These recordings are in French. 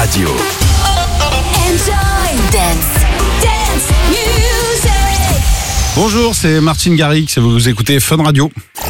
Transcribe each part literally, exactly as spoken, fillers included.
Radio. Enjoy Dance, Dance Music. Bonjour, c'est Martin Garrix et vous écoutez Fun Radio.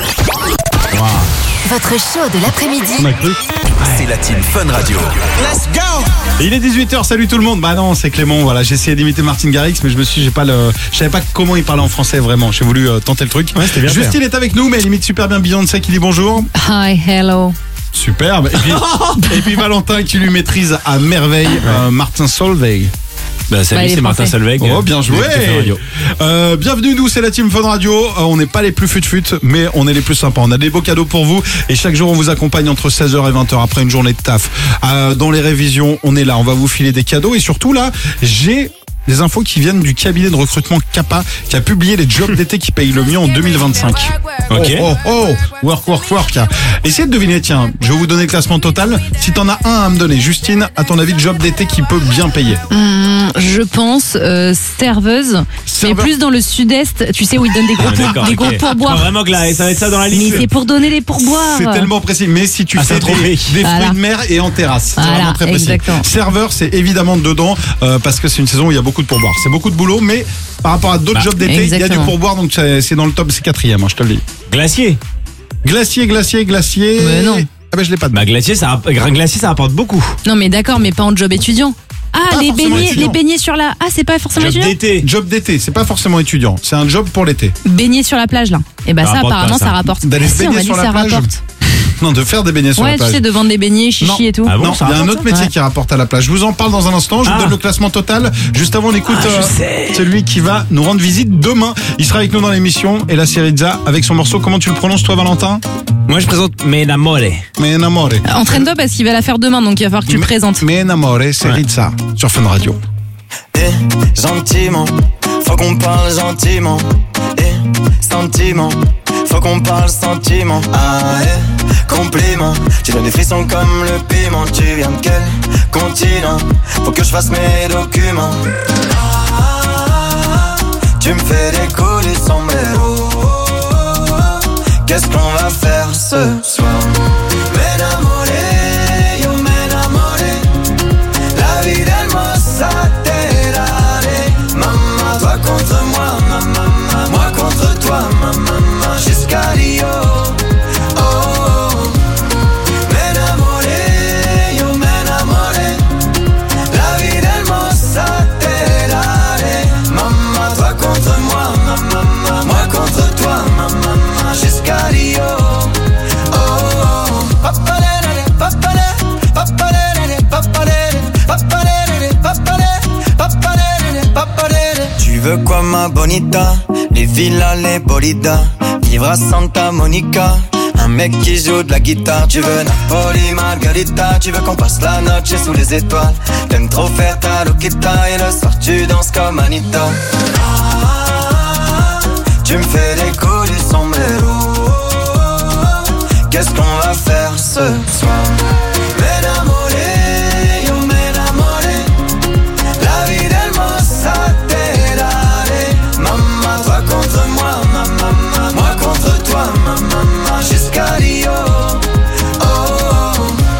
Wow. Votre show de l'après-midi. On a cru. C'est la team Fun Radio. Let's go! Et il est dix-huit heures, salut tout le monde. Bah non, c'est Clément, voilà, j'ai essayé d'imiter Martin Garrix, mais je me suis j'ai pas le je savais pas comment il parlait en français vraiment. J'ai voulu euh, tenter le truc. Ouais, c'était bien Justine est avec nous, mais elle imite super bien Beyoncé qui dit bonjour. Hi, hello. Superbe. Et puis, et puis Valentin qui lui maîtrise à merveille euh, Martin Solveig. Bah, salut, Bah, il est c'est Martin français. Solveig. Oh, bien joué. Euh, bienvenue, nous, c'est la team Fun Radio. Euh, on n'est pas les plus fut-fut, mais on est les plus sympas. On a des beaux cadeaux pour vous et chaque jour, on vous accompagne entre seize heures et vingt heures après une journée de taf. Euh, dans les révisions, on est là. On va vous filer des cadeaux et surtout, là, j'ai des infos qui viennent du cabinet de recrutement Kappa qui a publié les jobs d'été qui payent le mieux en deux mille vingt-cinq. Ok. Oh, oh, oh, work, work, work. Essayez de deviner, tiens, je vais vous donner le classement total. Si t'en as un à me donner, Justine, à ton avis, job d'été qui peut bien payer. Hum, je pense euh, serveuse, Serveur. mais plus dans le sud-est, tu sais où ils donnent des gros, Ah, pour- d'accord, des ok. gros Je crois pourboires. vraiment que là, ça va être ça dans la Mais liste. c'est pour donner les pourboires. C'est tellement précis, mais si tu Ah, fais c'est trop des, des précis. fruits Voilà. de mer et en terrasse, c'est Voilà, vraiment très précis. exactement. Serveur, c'est évidemment dedans euh, parce que c'est une saison où il y a beaucoup de pourboires. C'est beaucoup de boulot, mais par rapport à d'autres Bah, jobs d'été, il y a du exactement. pourboire, donc c'est c'est dans le top, c'est quatrième, hein, je te le dis. Glacier. Glacier, glacier, glacier. Mais non. Ah ben je l'ai pas. Bah, glacier, ça, rapp- grain glacier, ça rapporte beaucoup. Non mais d'accord, mais pas en job étudiant. Ah, Pas les forcément beignets, étudiant. les beignets sur la... Ah, c'est pas forcément Job étudiant. d'été. Job d'été, c'est pas forcément étudiant, c'est un job pour l'été. Beignets sur la plage là. Et bah Ça ça, rapporte apparemment pas, ça. ça rapporte. D'aller Ah, se si, on baigner m'a dit sur que la ça plage. rapporte. Non, de faire des beignets sur Ouais, la tu plage. sais, de vendre des beignets, chichi Non. et tout. Ah bon, Non, ça il y a un rapporte, autre métier Ouais. qui rapporte à la plage. Je vous en parle dans un instant. Je vous Ah. donne le classement total. Juste avant, on écoute Ah, je euh, sais. celui qui va nous rendre visite demain. Il sera avec nous dans l'émission. Et la Syriza avec son morceau. Comment tu le prononces, toi, Valentin? Moi, je présente Me Enamore. Me enamore. Entraîne-toi parce qu'il va la faire demain, donc il va falloir que tu le Me- présentes. Me enamore, Syriza sur Fun Radio. Eh, gentiment, faut qu'on parle gentiment. Eh, sentiment, faut qu'on parle sentiment. Ah, eh, compliment, tu donnes des frissons comme le piment. Tu viens de quel continent? Faut que je fasse mes documents. Ah, tu me fais décoller son sombrero. Qu'est-ce qu'on va faire ce soir? M'enamore, yo m'enamore. La vie d'Hermosa. Maman, toi contre moi, maman, moi contre toi, maman, jusqu'à Rio. Oh, oh. M'enamoré, yo m'enamoré. La vie d'Hermosa te daré. Maman, toi contre moi, maman, moi contre toi, maman, jusqu'à Rio. Oh, oh. Papalere, papalere, papalere, papalere, papalere, papalere, papalere. Tu veux quoi ma bonita? Les villas, les bolidas. Vivre à Santa Monica. Un mec qui joue de la guitare. Tu veux Napoli, Margarita. Tu veux qu'on passe la noche sous les étoiles. T'aimes trop faire ta loquita. Et le soir tu danses comme Anita. Ah, tu me fais des coups du sombrero. Qu'est-ce qu'on va faire ce soir? M'enamoré, yo m'enamoré. La vie d'Hermosa te daré. Maman, toi contre moi, maman, moi contre toi, maman, jusqu'à Rio. Oh, oh.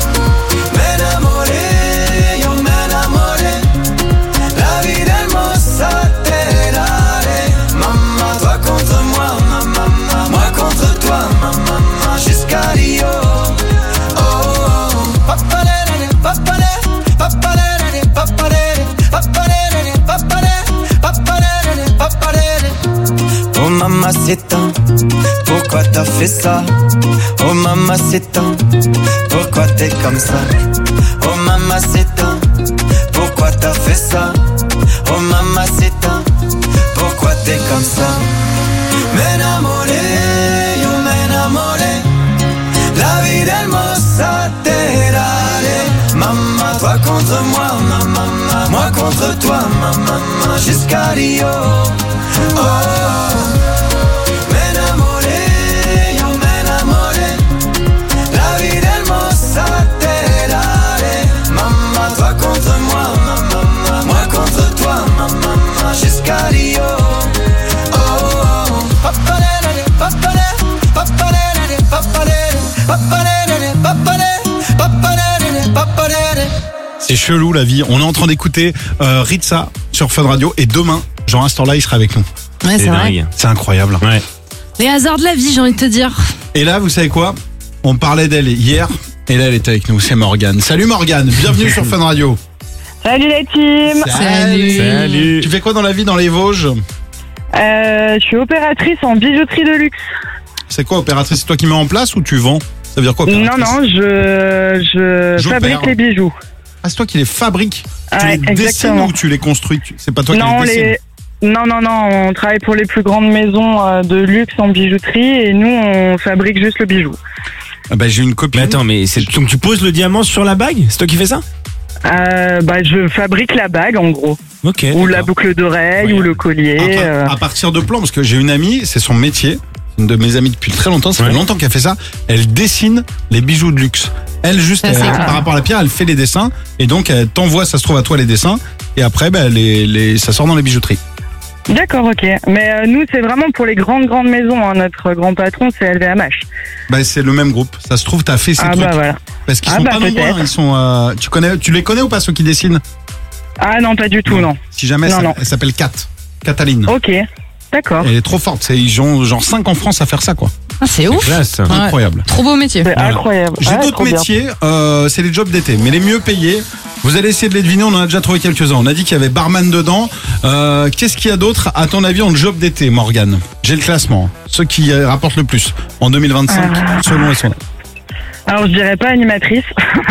M'enamoré, yo m'enamoré. La vie d'Hermosa te daré. Maman, toi contre moi, maman, moi contre toi, maman, jusqu'à Rio. Oh, oh. Papalere, papalere, papalere, papalere, papalere, papalere, papalere, papalere. Oh mamacita, pourquoi t'as fait ça? Oh mamacita, pourquoi t'es comme ça? Oh mamacita, pourquoi t'as fait ça? Oh mamacita, pourquoi t'es comme ça? M'enamoré, yo m'enamoré. La vie d'Hermosa te daré. Maman, toi contre moi, maman, moi contre toi, maman, jusqu'à Rio. Oh, oh. M'enamoré, yo m'enamoré. La vie d'Hermosa te daré. Maman, toi contre moi, maman, moi contre toi, maman, jusqu'à Rio. Oh, oh. Papalere, papalere, papalere, papalere, papalere, papalere, papalere, papalere. C'est chelou la vie. On est en train d'écouter euh, Ritza sur Fun Radio et demain, genre à ce temps-là, il sera avec nous. Ouais, c'est C'est vrai. dingue. C'est incroyable. Ouais. Les hasards de la vie, j'ai envie de te dire. Et là, vous savez quoi? On parlait d'elle hier et là, elle est avec nous. C'est Morgane. Salut Morgane, bienvenue sur Fun Radio. Salut la team. Salut. Salut. Tu fais quoi dans la vie dans les Vosges? Euh, je suis opératrice en bijouterie de luxe. C'est quoi opératrice? C'est toi qui mets en place ou tu vends? Ça veut dire quoi Non, opératrice? non, je, je J'opère. fabrique les bijoux. Ah, c'est toi qui les fabriques. Tu Ouais, les dessines exactement. ou tu les construis? Tu- C'est pas toi Non, qui les dessines. les... non, non, non, on travaille pour les plus grandes maisons euh, de luxe en bijouterie et nous, on fabrique juste le bijou. Ah bah, j'ai une copine. Mais attends, mais c'est donc tu poses le diamant sur la bague? C'est toi qui fais ça? Euh, bah, je fabrique la bague en gros, Ok. ou la d'accord. boucle d'oreille, Ouais. ou le collier. À, par- euh. à partir de plans, parce que j'ai une amie, c'est son métier, une de mes amies depuis très longtemps, ça Ouais. fait longtemps qu'elle fait ça, elle dessine les bijoux de luxe. Elle, juste, Ça, elle- c'est clair. par rapport à la pierre, elle fait les dessins, et donc elle t'envoie, ça se trouve à toi les dessins, et après, bah, les, les, ça sort dans les bijouteries. D'accord, ok. Mais euh, nous, c'est vraiment pour les grandes, grandes maisons. Hein. Notre grand patron, c'est L V M H. Bah, c'est le même groupe. Ça se trouve, t'as fait ces Ah trucs. bah voilà. Parce qu'ils Ah sont bah, pas nombreux, peut-être. hein, ils sont, euh, tu connais, tu les connais ou pas ceux qui dessinent? Ah non, pas du tout, non. Si jamais, Non, ça- non. elle s'appelle Kat. Cataline. Ok, d'accord. Elle est trop forte. C'est, ils ont genre cinq en France à faire ça, quoi. Ah, c'est ouf. Classe. Ouais. Incroyable. Trop beau métier. C'est Voilà. incroyable. J'ai Ah, d'autres trop bien. métiers, euh, c'est les jobs d'été, mais les mieux payés. Vous allez essayer de les deviner, on en a déjà trouvé quelques-uns. On a dit qu'il y avait barman dedans. Euh, qu'est-ce qu'il y a d'autre, à ton avis, en job d'été, Morgane? J'ai le classement. Ceux qui euh, rapportent le plus en deux mille vingt-cinq, Ah. selon et son âge. Alors, je dirais pas animatrice.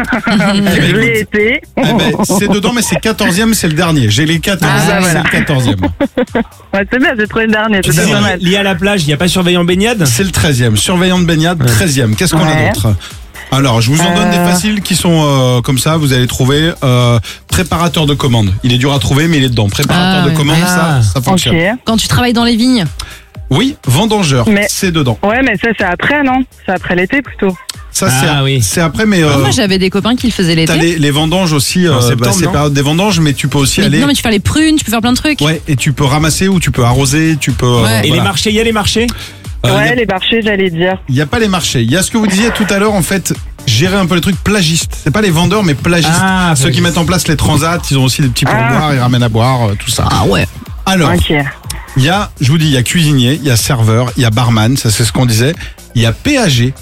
je l'ai été. Eh ben, c'est dedans, mais c'est quatorzième, c'est le dernier. J'ai les quatorze, Ah, bah, c'est voilà. le quatorzième. Ouais, c'est bien, j'ai trouvé le dernier. Tu C'est dis, pas mal. lié à la plage, il n'y a pas surveillant baignade? C'est le treizième. Surveillant de baignade, treizième. Qu'est-ce qu'on a Ouais. d'autre? Alors, je vous en donne des Euh. faciles qui sont euh, comme ça, vous allez trouver euh, préparateur de commande. Il est dur à trouver, mais il est dedans. Préparateur Ah, de ouais. commande, Ah. ça, ça fonctionne. Ok. Quand tu travailles dans les vignes. Oui, vendangeur, Mais- c'est dedans. Ouais, mais ça, c'est après, non? C'est après l'été, plutôt. Ça, Ah, c'est oui. c'est après, mais euh, Moi, j'avais des copains qui le faisaient l'été. t'as les, les vendanges aussi. En euh, septembre, bah, c'est non période des vendanges, mais tu peux aussi Mais aller. non, mais tu fais les prunes, tu peux faire plein de trucs. Ouais, et tu peux ramasser ou tu peux arroser, tu peux. euh, Ouais. Et voilà. les marchés, il y a les marchés? Euh, ouais, y a- les marchés, j'allais dire. Il n'y a pas les marchés. Il y a ce que vous disiez tout à l'heure, en fait, gérer un peu les trucs plagistes. C'est pas les vendeurs, mais plagistes. Ah, Ceux qui plagistes. mettent en place les transats, ils ont aussi des petits pourboires, Ah. ils ramènent à boire, euh, tout ça. Ah ouais. Alors, Ok. il y a, je vous dis, il y a cuisinier, il y a serveur, il y a barman, ça c'est ce qu'on disait. Il y a péager.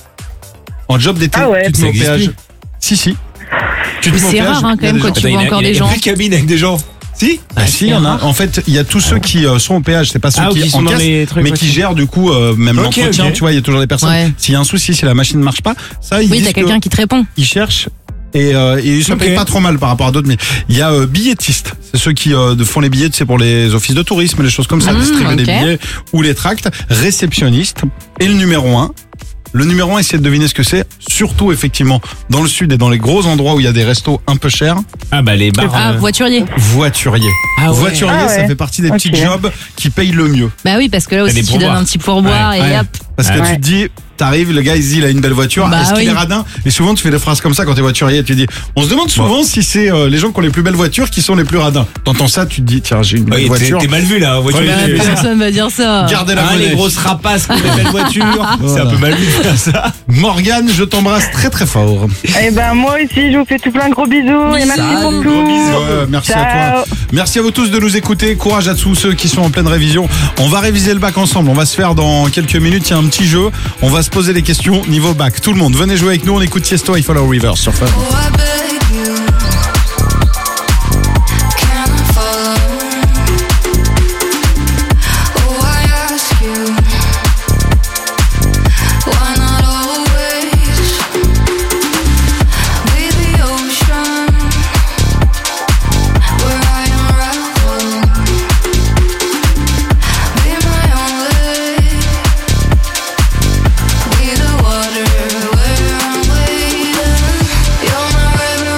En job d'été, Ah ouais. tu te Ça mets au existe péage. plus. Si, si. Tu te Mais mets au c'est péage, rare, hein, il y quand a même, des quand gens- tu Attends, il y vois a- encore il y a- des il y a gens. plus de cabine avec des gens. Si? Ah, si, il y en a. En fait, il y a tous ceux qui euh, sont au péage, c'est pas ceux Ah, ou qui qui sont dans encaissent, les trucs, mais ouais. qui gèrent du coup euh, même Ok, l'entretien, ok. tu vois, il y a toujours des personnes. Ouais. S'il y a un souci, si la machine ne marche pas, ça, ils Oui, disent t'as quelqu'un que qui te répond. ils cherchent et, euh, et ils se Ok. payent pas trop mal par rapport à d'autres. Mais il y a euh, billettistes, c'est ceux qui euh, font les billets, c'est pour les offices de tourisme, les choses comme ça, Mmh, distribuer des ok. billets ou les tracts. Réceptionniste et le numéro un. Le numéro un, essayez de deviner ce que c'est. Surtout, effectivement, dans le sud et dans les gros endroits où il y a des restos un peu chers. Ah bah les bars. Ah, euh, voiturier. Voiturier. Ah ouais. Voiturier, Ah ouais. ça fait partie des Ok. petits jobs qui payent le mieux. Bah oui, parce que là T'as aussi, des tu donnes pourboires. un petit pourboire Ouais. et Ouais. hop. Parce que Ouais. tu te dis, t'arrives, le gars il se dit il a une belle voiture, Bah est-ce qu'il oui. est radin? Et souvent tu fais des phrases comme ça quand t'es voiturier, tu dis, on se demande souvent si c'est euh, les gens qui ont les plus belles voitures qui sont les plus radins. T'entends ça, tu te dis, tiens, j'ai une belle Ouais, t'es voiture. t'es mal vu là, en voiture. Ouais, Bah, j'ai- personne va dire ça. Gardez la Ah, monnaie. les grosses rapaces qui ont des belles voitures. C'est Voilà. un peu mal vu de faire ça. Morgane, je t'embrasse très très fort. Eh ben, moi aussi, je vous fais tout plein de gros bisous et merci pour Salut, tout. gros bisous. Ouais, merci à Ciao. toi. Merci à vous tous de nous écouter. Courage à tous ceux qui sont en pleine révision. On va réviser le bac ensemble. On va se faire dans quelques minutes. Il y a un petit jeu. On va se poser les questions niveau bac. Tout le monde, venez jouer avec nous. On écoute Tiesto et Follow Rivers sur Fun. Oh, I beg you, can I follow? Oh, I ask you, why not always be the ocean where I unravel? Be my only, be the water where I'm waiting. You're my river.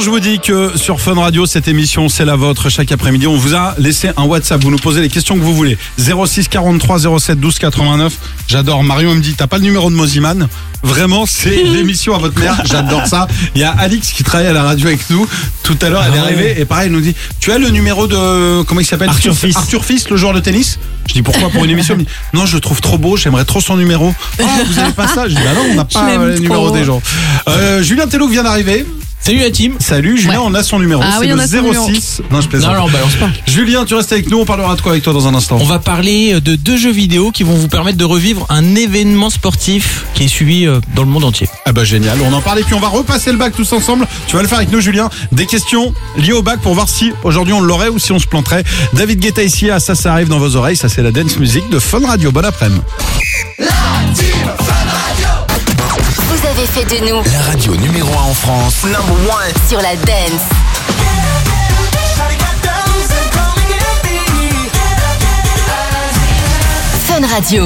je vous dis que sur Fun Radio, cette émission, c'est la vôtre. Chaque après-midi, on vous a laissé un WhatsApp. Vous nous posez les questions que vous voulez. zéro six quarante-trois zéro sept douze quatre-vingt-neuf. J'adore. Marion me dit, t'as pas le numéro de Moziman? Vraiment, c'est l'émission à votre mère. J'adore ça. Il y a Alix qui travaille à la radio avec nous. Tout à l'heure, elle est arrivée et pareil, elle nous dit, tu as le numéro de, comment il s'appelle? Arthur Fils. Arthur Fils, le joueur de tennis. Je dis, pourquoi pour une émission? Elle me dit, non, je le trouve trop beau, j'aimerais trop son numéro. Ah, vous avez pas ça? Je dis, bah non, on n'a pas l'aime euh, le trop. numéro des gens. Euh, Julien Tello vient d'arriver. Salut la team. Salut, Julien, Ouais. on a son numéro. Ah c'est oui, le on a son zéro six. Non, je plaisante. Non, non, balance pas. Julien, tu restes avec nous, on parlera de quoi avec toi dans un instant? On va parler de deux jeux vidéo qui vont vous permettre de revivre un événement sportif qui est suivi euh, dans le monde entier. Ah bah génial, on en parle et puis on va repasser le bac tous ensemble. Tu vas le faire avec nous, Julien. Des questions liées au bac pour voir si aujourd'hui on l'aurait ou si on se planterait. David Guetta ici, à ça, ça arrive dans vos oreilles. Ça, c'est la dance music de Fun Radio. Bon après-midi. Vous avez fait de nous La radio numéro un en France. Number one. sur la dance. Fun Radio.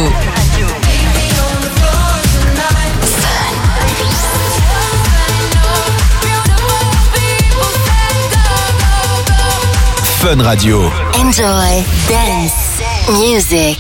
Fun Radio. Enjoy dance music.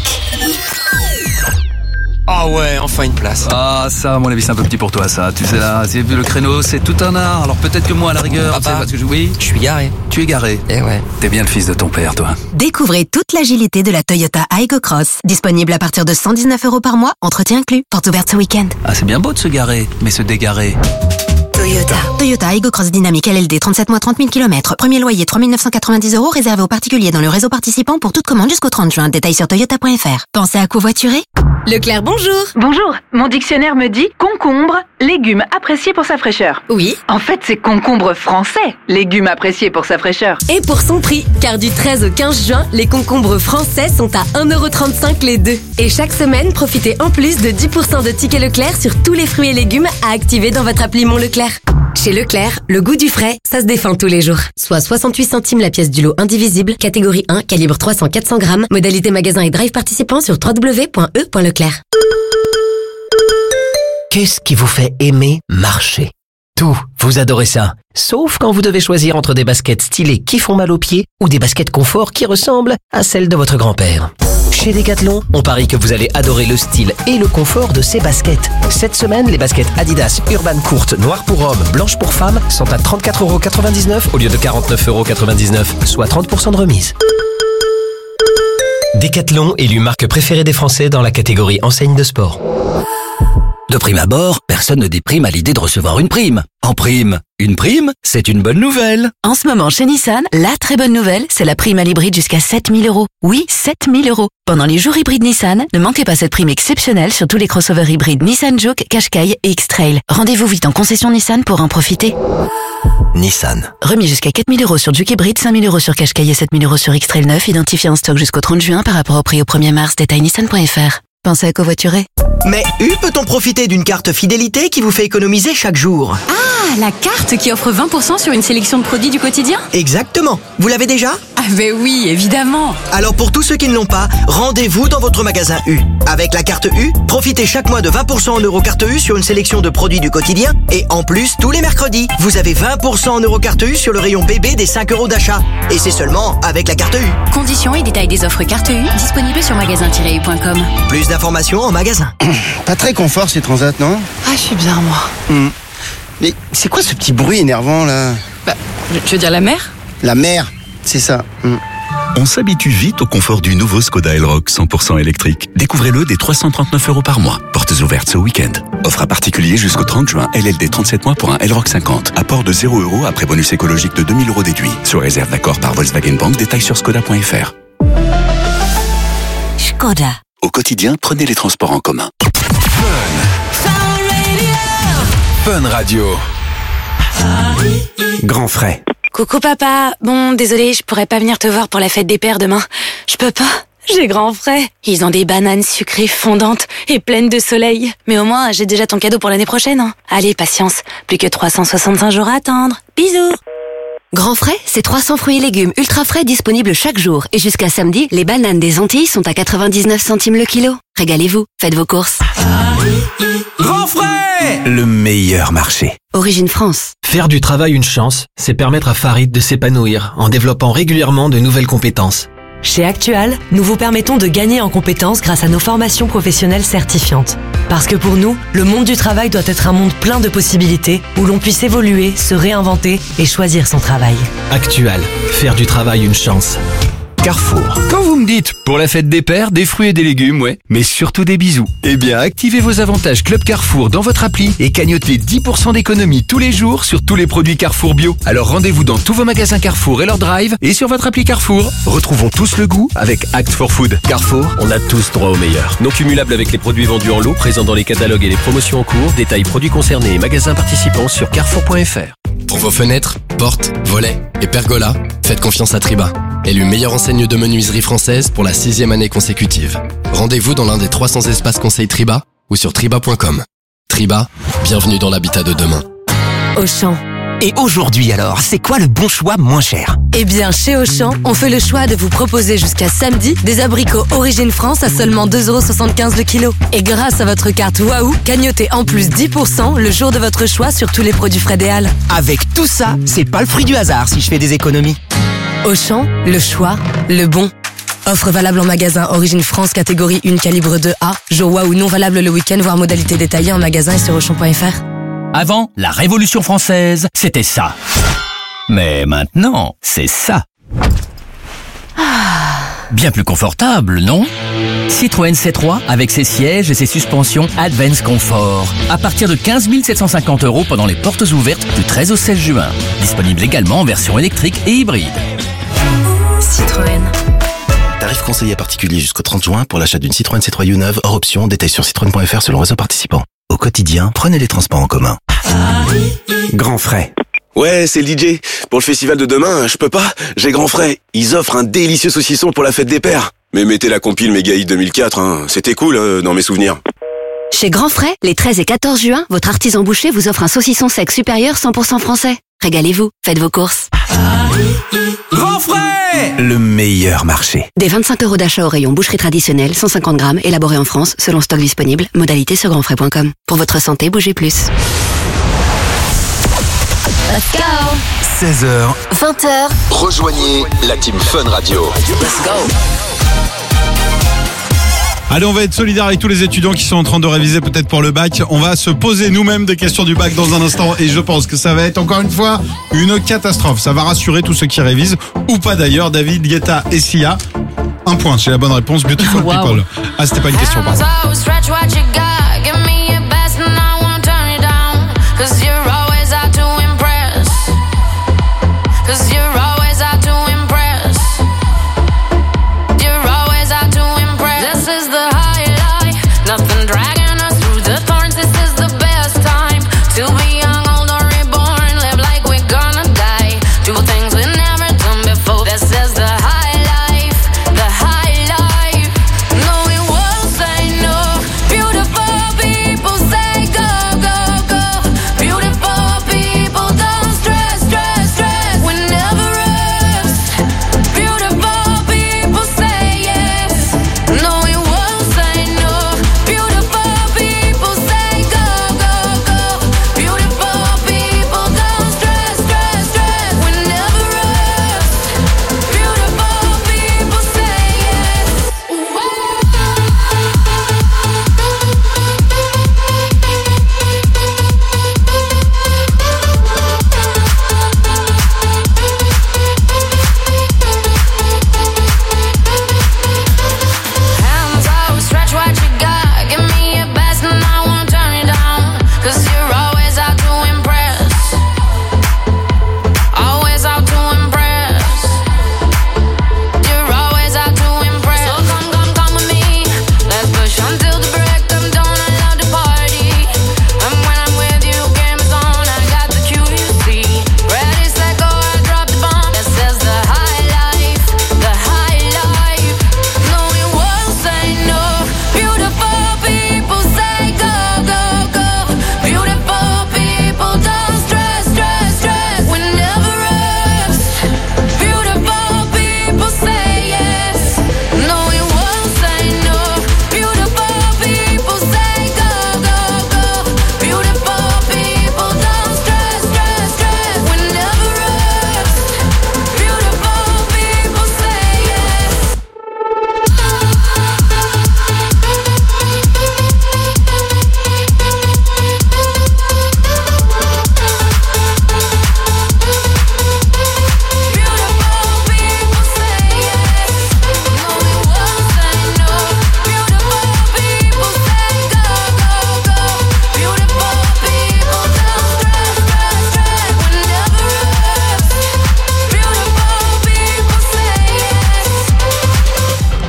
Ah ouais, enfin une place. Ah ça à mon avis c'est un peu petit pour toi ça. Tu sais là, c'est vu le créneau, c'est tout un art. Alors peut-être que moi à la rigueur, Papa. tu sais, parce que je oui, Je suis garé. tu es garé. Eh ouais. T'es bien le fils de ton père toi. Découvrez toute l'agilité de la Toyota Aygo Cross. Disponible à partir de cent dix-neuf euros par mois, entretien inclus. Porte ouverte ce week-end. Ah c'est bien beau de se garer, mais se dégarer. Toyota. Toyota Aygo Cross Dynamique L L D, trente-sept mois, trente mille kilomètres. Premier loyer, trois mille neuf cent quatre-vingt-dix euros, réservé aux particuliers dans le réseau participant pour toute commande jusqu'au trente juin. Détails sur toyota point f r. Pensez à covoiturer? Leclerc, bonjour. Bonjour, mon dictionnaire me dit concombre, légume apprécié pour sa fraîcheur. Oui. En fait, c'est concombre français, légume apprécié pour sa fraîcheur. Et pour son prix, car du treize au quinze juin, les concombres français sont à un euro trente-cinq les deux. Et chaque semaine, profitez en plus de dix pour cent de tickets Leclerc sur tous les fruits et légumes à activer dans votre appli Mon Leclerc. Chez Leclerc, le goût du frais, ça se défend tous les jours. Soit soixante-huit centimes la pièce du lot indivisible, catégorie un, calibre trois cents à quatre cents grammes, modalité magasin et drive participant sur w w w point e point leclerc. Qu'est-ce qui vous fait aimer marcher? Tout, vous adorez ça. Sauf quand vous devez choisir entre des baskets stylées qui font mal aux pieds ou des baskets confort qui ressemblent à celles de votre grand-père. Chez Decathlon, on parie que vous allez adorer le style et le confort de ces baskets. Cette semaine, les baskets Adidas Urban courtes, noires pour hommes, blanches pour femmes sont à trente-quatre euros quatre-vingt-dix-neuf au lieu de quarante-neuf euros quatre-vingt-dix-neuf, soit trente pour cent de remise. Decathlon, élu marque préférée des Français dans la catégorie enseigne de sport. De prime abord, personne ne déprime à l'idée de recevoir une prime. En prime, une prime, c'est une bonne nouvelle. En ce moment, chez Nissan, la très bonne nouvelle, c'est la prime à l'hybride jusqu'à sept mille euros. Oui, sept mille euros. Pendant les jours hybrides Nissan, ne manquez pas cette prime exceptionnelle sur tous les crossovers hybrides Nissan Juke, Qashqai et X-Trail. Rendez-vous vite en concession Nissan pour en profiter. Nissan. Remis jusqu'à quatre mille euros sur Juke hybride, cinq mille euros sur Qashqai et sept mille euros sur X-Trail neuf, identifié en stock jusqu'au trente juin par rapport au prix au premier mars. Détail nissan point f r. Pensez à covoiturer. Mais U peut-on profiter d'une carte fidélité qui vous fait économiser chaque jour? Ah, la carte qui offre vingt pour cent sur une sélection de produits du quotidien? Exactement. Vous l'avez déjà? Ah ben oui, évidemment. Alors pour tous ceux qui ne l'ont pas, rendez-vous dans votre magasin U. Avec la carte U, profitez chaque mois de vingt pour cent en Eurocarte U sur une sélection de produits du quotidien. Et en plus, tous les mercredis, vous avez vingt pour cent en Eurocarte U sur le rayon bébé des cinq euros d'achat. Et c'est seulement avec la carte U. Conditions et détails des offres carte U disponibles sur magasin tiret u point com. Plus d'informations en magasin. Pas très confort ces transats, non? Ah, je suis bien, moi. Hmm. Mais c'est quoi ce petit bruit énervant là? Bah, tu veux dire la mer? La mer, c'est ça. Hmm. On s'habitue vite au confort du nouveau Skoda Elroq cent pour cent électrique. Découvrez-le dès trois cent trente-neuf euros par mois. Portes ouvertes ce week-end. Offre à particulier jusqu'au trente juin. L L D trente-sept mois pour un Elroq cinquante. Apport de zéro euros après bonus écologique de deux mille euros déduit. Sur réserve d'accord par Volkswagen Bank. Détails sur skoda point f r. Skoda. Au quotidien, prenez les transports en commun. Fun Radio. Grand frais. Coucou papa, bon désolé, je pourrais pas venir te voir pour la fête des pères demain. Je peux pas, j'ai grand frais. Ils ont des bananes sucrées fondantes et pleines de soleil. Mais au moins, j'ai déjà ton cadeau pour l'année prochaine. Hein. Allez, patience, plus que trois cent soixante-cinq jours à attendre. Bisous. Grand frais, c'est trois cents fruits et légumes ultra frais disponibles chaque jour. Et jusqu'à samedi, les bananes des Antilles sont à quatre-vingt-dix-neuf centimes le kilo. Régalez-vous, faites vos courses. Grand frais! Le meilleur marché. Origine France. Faire du travail une chance, c'est permettre à Farid de s'épanouir en développant régulièrement de nouvelles compétences. Chez Actual, nous vous permettons de gagner en compétences grâce à nos formations professionnelles certifiantes. Parce que pour nous, le monde du travail doit être un monde plein de possibilités où l'on puisse évoluer, se réinventer et choisir son travail. Actual, faire du travail une chance. Carrefour. Quand vous me dites, pour la fête des pères, des fruits et des légumes, ouais, mais surtout des bisous, eh bien, activez vos avantages Club Carrefour dans votre appli et cagnotez dix pour cent d'économie tous les jours sur tous les produits Carrefour Bio. Alors rendez-vous dans tous vos magasins Carrefour et leur drive et sur votre appli Carrefour. Retrouvons tous le goût avec Act for Food. Carrefour, on a tous droit au meilleur. Non cumulable avec les produits vendus en lot, présents dans les catalogues et les promotions en cours. Détails produits concernés et magasins participants sur carrefour point f r. Pour vos fenêtres, portes, volets et pergolas, faites confiance à Triba. Élu meilleure enseigne de menuiserie française pour la sixième année consécutive. Rendez-vous dans l'un des trois cents espaces conseils Triba ou sur triba point com. Triba, bienvenue dans l'habitat de demain. Auchan. Et aujourd'hui alors, c'est quoi le bon choix moins cher? Eh bien, chez Auchan, on fait le choix de vous proposer jusqu'à samedi des abricots Origine France à seulement deux euros soixante-quinze le kilo. Et grâce à votre carte Waouh, cagnotez en plus dix pour cent le jour de votre choix sur tous les produits frais des Halles. Avec tout ça, c'est pas le fruit du hasard si je fais des économies. Auchan, le choix, le bon. Offre valable en magasin Origine France catégorie un calibre deux A. Jour Waouh non valable le week-end, voire modalité détaillée en magasin et sur auchan point f r. Avant, la Révolution française, c'était ça. Mais maintenant, c'est ça. Bien plus confortable, non? Citroën C trois avec ses sièges et ses suspensions Advance Comfort. À partir de quinze mille sept cent cinquante euros pendant les portes ouvertes du treize au seize juin. Disponible également en version électrique et hybride. Citroën. Tarif conseillé particulier jusqu'au trente juin pour l'achat d'une Citroën C trois U-neuve hors option. Détail sur citroën point f r selon réseau participant. Au quotidien, prenez les transports en commun. Grand frais. Ouais, c'est le D J. Pour le festival de demain, je peux pas. J'ai grand frais. Ils offrent un délicieux saucisson pour la fête des pères. Mais mettez la compile Mégaïd deux mille quatre, hein. C'était cool euh, dans mes souvenirs. Chez Grand Frais, les treize et quatorze juin, votre artisan boucher vous offre un saucisson sec supérieur cent pour cent français. Régalez-vous, faites vos courses. Grand frais! Le meilleur marché. Des vingt-cinq euros d'achat au rayon boucherie traditionnelle, cent cinquante grammes, élaboré en France, selon stock disponible, modalité sur grand frais point com. Pour votre santé, bougez plus. Let's go. seize heures, vingt heures. rejoignez la team Fun Radio. Let's go. Allez, on va être solidaires avec tous les étudiants qui sont en train de réviser peut-être pour le bac. On va se poser nous-mêmes des questions du bac dans un instant et je pense que ça va être encore une fois une catastrophe. Ça va rassurer tous ceux qui révisent ou pas d'ailleurs. David, Guetta et Sia. Un point, c'est la bonne réponse. Beautiful Wow. People. Ah, c'était pas une question, pardon. Beautiful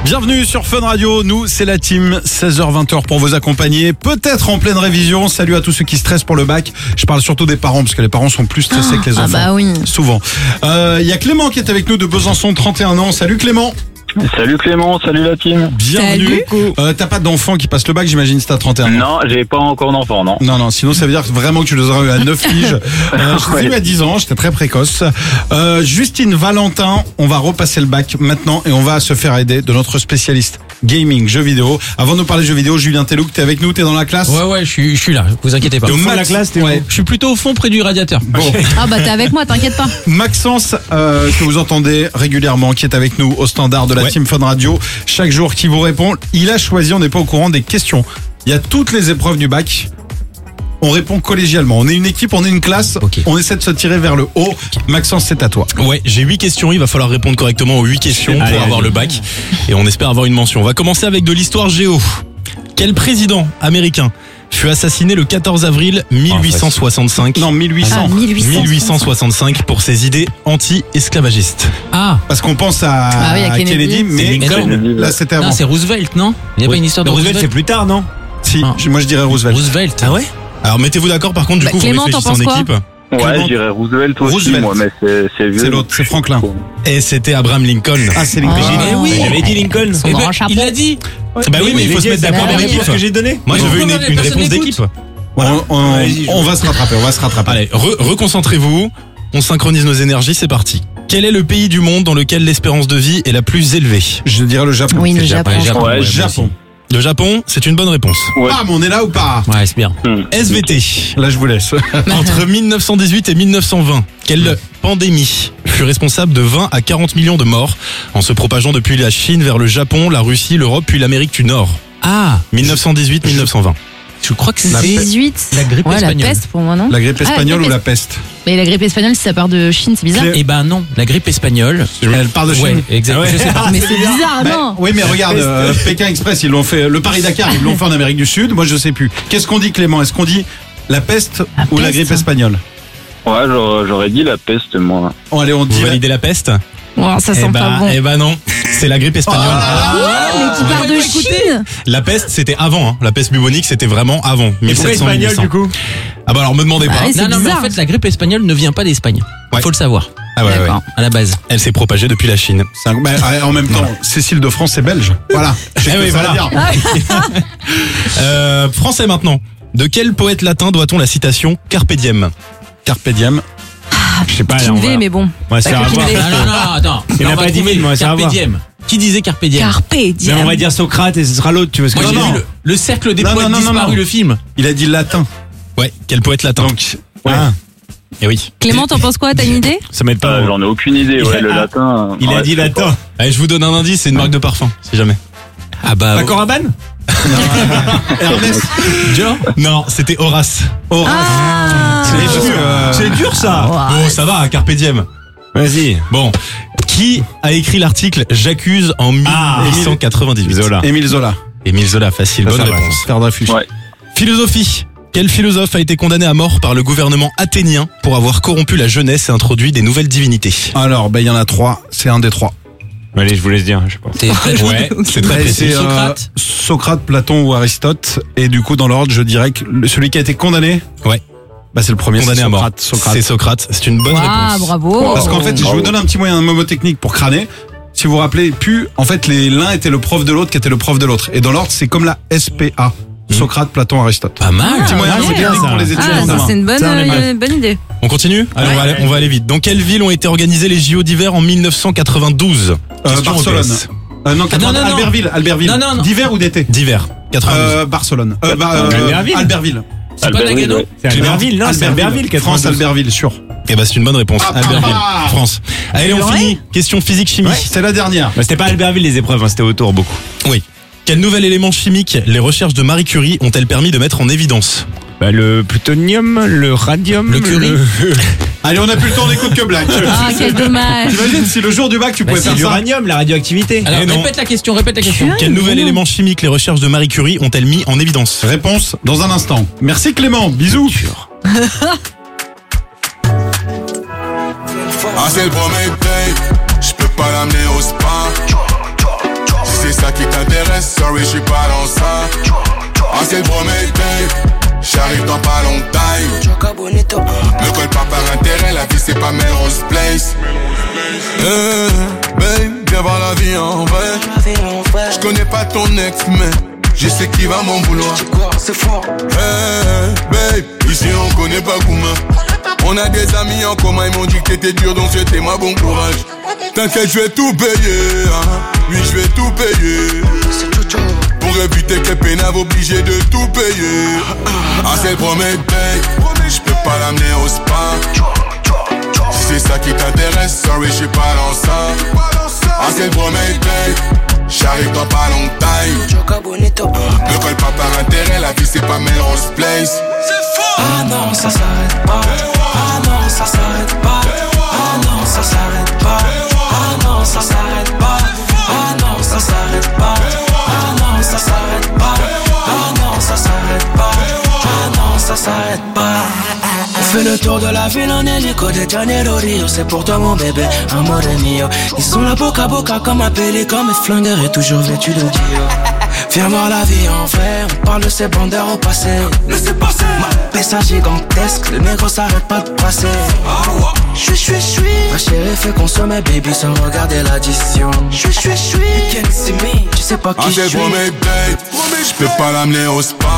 Bienvenue sur Fun Radio, nous c'est la team, seize heures vingt pour vous accompagner, peut-être en pleine révision. Salut à tous ceux qui stressent pour le bac. Je parle surtout des parents parce que les parents sont plus stressés que les Ah enfants. bah oui. Souvent. Il euh, y a Clément qui est avec nous de Besançon, trente et un ans. Salut Clément. Salut Clément, salut la team. Bienvenue. Euh, t'as pas d'enfant qui passe le bac, j'imagine, si t'as trente et un ans. Non, j'ai pas encore d'enfant, non. Non, non, sinon ça veut dire vraiment que tu les aurais eu à neuf piges. Euh, je l'ai eu à dix ans, j'étais très précoce. Euh, Justine Valentin, on va repasser le bac maintenant et on va se faire aider de notre spécialiste gaming, jeux vidéo. Avant de nous parler jeux vidéo, Julien Tellouk, t'es avec nous, t'es dans la classe? Ouais, ouais, je suis, je suis là, vous inquiétez pas. Au fond de la classe, t'es ouais. Je suis plutôt au fond près du radiateur. Bon. Ah bah t'es avec moi, t'inquiète pas. Maxence, euh, que vous entendez régulièrement, qui est avec nous au standard de la Ouais. Team Fun Radio, chaque jour qui vous répond. Il a choisi, on n'est pas au courant des questions. Il y a toutes les épreuves du bac. On répond collégialement. On est une équipe, on est une classe. Okay. On essaie de se tirer vers le haut. Maxence, c'est à toi. Ouais, j'ai huit questions, il va falloir répondre correctement aux huit questions Allez, pour avoir allez. le bac. Et on espère avoir une mention. On va commencer avec de l'histoire géo. Quel président américain fut assassiné le quatorze avril mille huit cent soixante-cinq? Non, mille huit cents. Ah, mille huit cents. mille huit cent soixante-cinq pour ses idées anti-esclavagistes. Ah, Parce qu'on pense à, Ah oui, à à Kennedy. Kennedy, mais Mais non. là c'était avant. non, c'est Roosevelt, non? Il n'y a pas une histoire de Roosevelt, Roosevelt, c'est plus tard, non? Si, Ah. je- moi je dirais Roosevelt. Roosevelt. Ah ouais? Alors mettez-vous d'accord par contre, du Bah, coup, Clément, vous t'en réfléchissez en penses quoi équipe. Ouais, Clément. je dirais Roosevelt aussi, Roosevelt. moi, mais c'est, c'est vieux. C'est l'autre, c'est Franklin. Et c'était Abraham Lincoln. Ah, c'est Lincoln. Ah. J'ai- oui. J'avais dit Lincoln. Son Eh ben, grand chapeau. il l'a dit. Bah oui, mais il faut se mettre d'accord Ah en oui. équipe. Ce que j'ai donné. Moi, je veux une, Non, une personne réponse n'écoute. d'équipe. On, on- Vas-y, je- on va se rattraper, on va se rattraper. Allez, re- reconcentrez-vous. On synchronise nos énergies, c'est parti. Quel est le pays du monde dans lequel l'espérance de vie est la plus élevée? Je dirais le Japon. Oui, le C'est Japon. Ouais, Japon. Ouais, ouais, Japon. Le Japon, c'est une bonne réponse. Ouais. Ah, mais on est là ou pas? Ouais, c'est bien. S V T. Là, je vous laisse. Entre mille neuf cent dix-huit et mille neuf cent vingt, quelle pandémie fut responsable de vingt à quarante millions de morts en se propageant depuis la Chine vers le Japon, la Russie, l'Europe puis l'Amérique du Nord? Ah, mille neuf cent dix-huit à mille neuf cent vingt. je crois que c'est dix-huit. la grippe Ouais, la espagnole. peste pour moi, non? La grippe Ah, espagnole la ou la peste. peste? Mais la grippe espagnole, si ça part de Chine, c'est bizarre. Clé- Eh ben non, la grippe espagnole. Elle part de Chine. Ouais, exactement. Ah ouais. Je sais pas. Mais c'est bizarre, Bah, non? oui, mais regarde, euh, Pékin Express, ils l'ont fait. Le Paris-Dakar, ils l'ont fait en Amérique du Sud. Moi, je sais plus. Qu'est-ce qu'on dit, Clément? Est-ce qu'on dit la peste La ou la peste. grippe espagnole? Ouais, j'aurais, j'aurais dit la peste, moi. Oh, allez, on Vous dit. validez la peste? Ouais, ça sent Eh pas bah, bon. eh bah non, c'est la grippe espagnole. Ah, mais qui part de Chine? La peste, c'était avant. Hein. La peste bubonique, c'était vraiment avant. Et pourquoi mille sept cents, espagnol, mille huit cents. du coup? Ah bah alors, me demandez Bah, pas. ouais, c'est Non, non, mais en bizarre. fait, la grippe espagnole ne vient pas d'Espagne. Ouais. Faut le savoir. Ah ouais, ouais. D'accord. À la base. Elle s'est propagée depuis la Chine. C'est un- bah, en même temps, Cécile de France, c'est belge. Voilà. J'ai Eh que oui, ça à voilà. dire. Euh, français maintenant. De quel poète latin doit-on la citation Carpe diem? Carpe diem. Je sais pas, là, on Kinvé, va, mais bon. on va se faire Pas avoir. Kinvé. Non, non, non, attends. Il y en a On va pas dix trouver mille, mais on va Carpe savoir. diem. Qui disait Carpe diem? Carpe Mais diem. on va dire Socrate et ce sera l'autre, tu vois ce que Moi, je j'ai veux vu dire. le, le cercle des Non, poètes non, non, disparus, non. le film. Il a dit latin. Ouais, quel poète latin? Donc, ouais. Ah, Eh oui. Clément, t'en penses quoi? T'as une idée? ça m'aide pas. Euh, moi. j'en ai aucune idée, ouais, Il le a- latin. Il ouais, a dit je sais latin. Allez, je vous donne un indice, c'est une marque de parfum, si jamais. Ah bah. D'accord, Aban? Hermès. Dior? Non, c'était Horace. Horace. Ah. C'est dur, euh, C'est dur, ça. Bon, ça va, Carpe diem. Vas-y. Bon, qui a écrit l'article J'accuse en Ah, mille huit cent quatre-vingt-dix-huit? Zola. Émile Zola. Émile Zola, facile, Ça, bonne ça va, réponse. Frère Dreyfus. Ouais. Philosophie. Quel philosophe a été condamné à mort par le gouvernement athénien pour avoir corrompu la jeunesse et introduit des nouvelles divinités? Alors, ben, il y en a trois. C'est un des trois. Allez, je vous laisse dire, je sais pas. C'est très Ouais, c'est très Et précis. c'est, euh, Socrate. Socrate, Platon ou Aristote. Et du coup, dans l'ordre, je dirais que le- celui qui a été condamné, Ouais, bah, c'est le premier. condamné c'est à mort. Socrate. Socrate. C'est Socrate, c'est une bonne Ah, réponse. bravo. Parce qu'en fait, je vous donne un petit moyen mnémotechnique pour crâner. Si vous vous rappelez, plus, en fait, les l'un était le prof de l'autre qui était le prof de l'autre. Et dans l'ordre, c'est comme la S P A. Socrate, Platon, Aristote. Pas mal. Petit moyen ouais, mnémotechnique ça. pour les études. Ah, en ça, commun. c'est une bonne, Ça, on est euh, bonne idée. On continue? Allez, on, va aller, on va aller vite. Dans quelle ville ont été organisés les J O d'hiver en mille neuf cent quatre-vingt-douze? Euh, Question Barcelone. O B S. Euh, non, Ah, non, non, non. Albertville. Albertville. Non, non, non. D'hiver ou d'été? D'hiver. quatre-vingt-douze. Euh, Barcelone. Euh, bah, euh, Albertville. Albertville. C'est pas Albertville, Nagano? ouais. C'est Albertville, non? C'est Albertville, France, quatre-vingt-douze. Albertville, sûr. Eh ben, c'est une bonne réponse. Ah, Albertville, ah. France. Allez, on vrai finit. Question physique chimie. C'est la dernière. Bah, c'était pas Albertville les épreuves, hein, c'était autour beaucoup. Oui. Quel nouvel élément chimique les recherches de Marie Curie ont-elles permis de mettre en évidence? Bah, le plutonium, le radium, Le Curie. Allez, on n'a plus le temps, on écoute que blague. Ah, quel dommage. T'imagines si le jour du bac tu Bah, pouvais c'est faire ça? l'uranium, la radioactivité. Alors, Eh non. répète la question, répète la question. Quel nouvel élément chimique les recherches de Marie Curie ont-elles mis en évidence? Réponse dans un instant. Merci Clément, bisous. Ah c'est le premier date, je peux pas l'amener au spa. Si c'est ça t'intéresse, sorry, je suis pas dans ça. Ah, c'est le premier date. J'arrive dans pas longtemps. Me colle pas par intérêt, la vie c'est pas Melrose Place. Hey, babe, viens voir la vie en vrai. Je connais pas ton ex, mais je sais qui va m'en vouloir. C'est fort. Hey, babe, ici on connaît pas Gouma. On a des amis en commun, ils m'ont dit que t'étais dur, donc c'était ma bon courage. T'inquiète, je vais tout payer, hein. Oui, je vais tout payer. Pour éviter que pénave obligé de tout payer. Ah, c'est le premier date. Je peux pas l'amener au spa. Si c'est ça qui t'intéresse, sorry, je suis pas dans ça. Ah, c'est le premier date. J'arrive dans pas longtemps. Me colle pas par intérêt, la vie c'est pas Melrose Place. Ah non, ça s'arrête pas. Ah non, ça s'arrête pas. Ah non, ça s'arrête pas. Ah non, ça s'arrête pas. Ah non, ça s'arrête pas. Ah non, ça s'arrête pas. Ah non, ça s'arrête pas. Ah non, ça s'arrête pas. On fait le tour de la ville en hélico de Janeiro Rio. C'est pour toi mon bébé, amore mio. Ils sont là boca à boca comme un pélican. Mes flingueurs est toujours vêtu de Dio. Viens voir la vie en vrai, on parle de ces bandeurs au passé. Laissez passer. Ma pessa gigantesque, le négro s'arrête pas de passer. J'suis, j'suis, j'suis. Ma chérie fait consommer baby sans regarder l'addition. J'suis, j'suis, j'suis. Can't see me, tu sais pas qui ah, j'suis. c'est pour mes dates, j'peux pas l'amener au spa.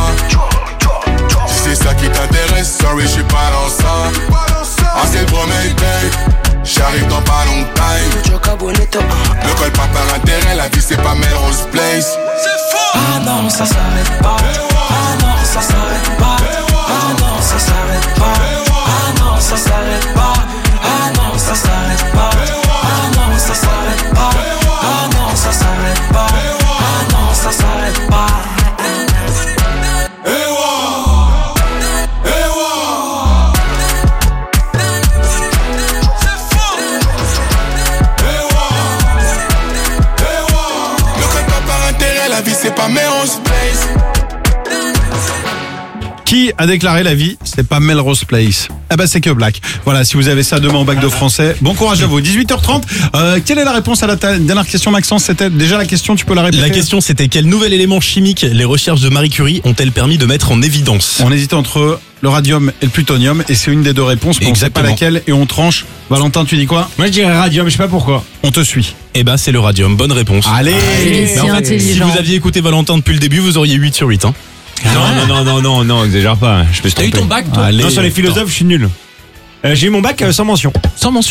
Si c'est ça qui t'intéresse, sorry, j'suis pas dans ça. Ah, c'est le premier date. J'arrive dans pas longtemps. Me colle pas par intérêt, la vie c'est pas Melrose Place. Ah non, ça s'arrête pas. Ah non, ça s'arrête pas. Ah non, ça s'arrête pas. Ah non, ça s'arrête pas. Ah non, ça s'arrête pas. Ah non, ça s'arrête pas. Ah non, ça s'arrête pas. Ah non, ça s'arrête pas. La vie c'est pas Melrose Place. Qui a déclaré la vie, c'est pas Melrose Place? Ah bah c'est que Black. Voilà, si vous avez ça demain au bac de français, bon courage à vous. dix-huit heures trente, euh, quelle est la réponse à la ta- dernière question, Maxence? C'était déjà la question, tu peux la répéter? La question c'était quel nouvel élément chimique les recherches de Marie Curie ont-elles permis de mettre en évidence? On hésite entre le radium et le plutonium et c'est une des deux réponses, mais on sait pas laquelle et on tranche. Valentin, tu dis quoi? Moi je dirais radium, je sais pas pourquoi. On te suit. Eh ben c'est le radium, bonne réponse. Allez, Mais en fait, si vous aviez écouté Valentin depuis le début, vous auriez huit sur huit. Hein. Non, non, non, non, non, non, exagère pas. Je peux se T'as eu tromper. ton bac, toi? Allez, non, sur les Attends. philosophes, je suis nul. Euh, j'ai eu mon bac euh, sans mention. Sans mention.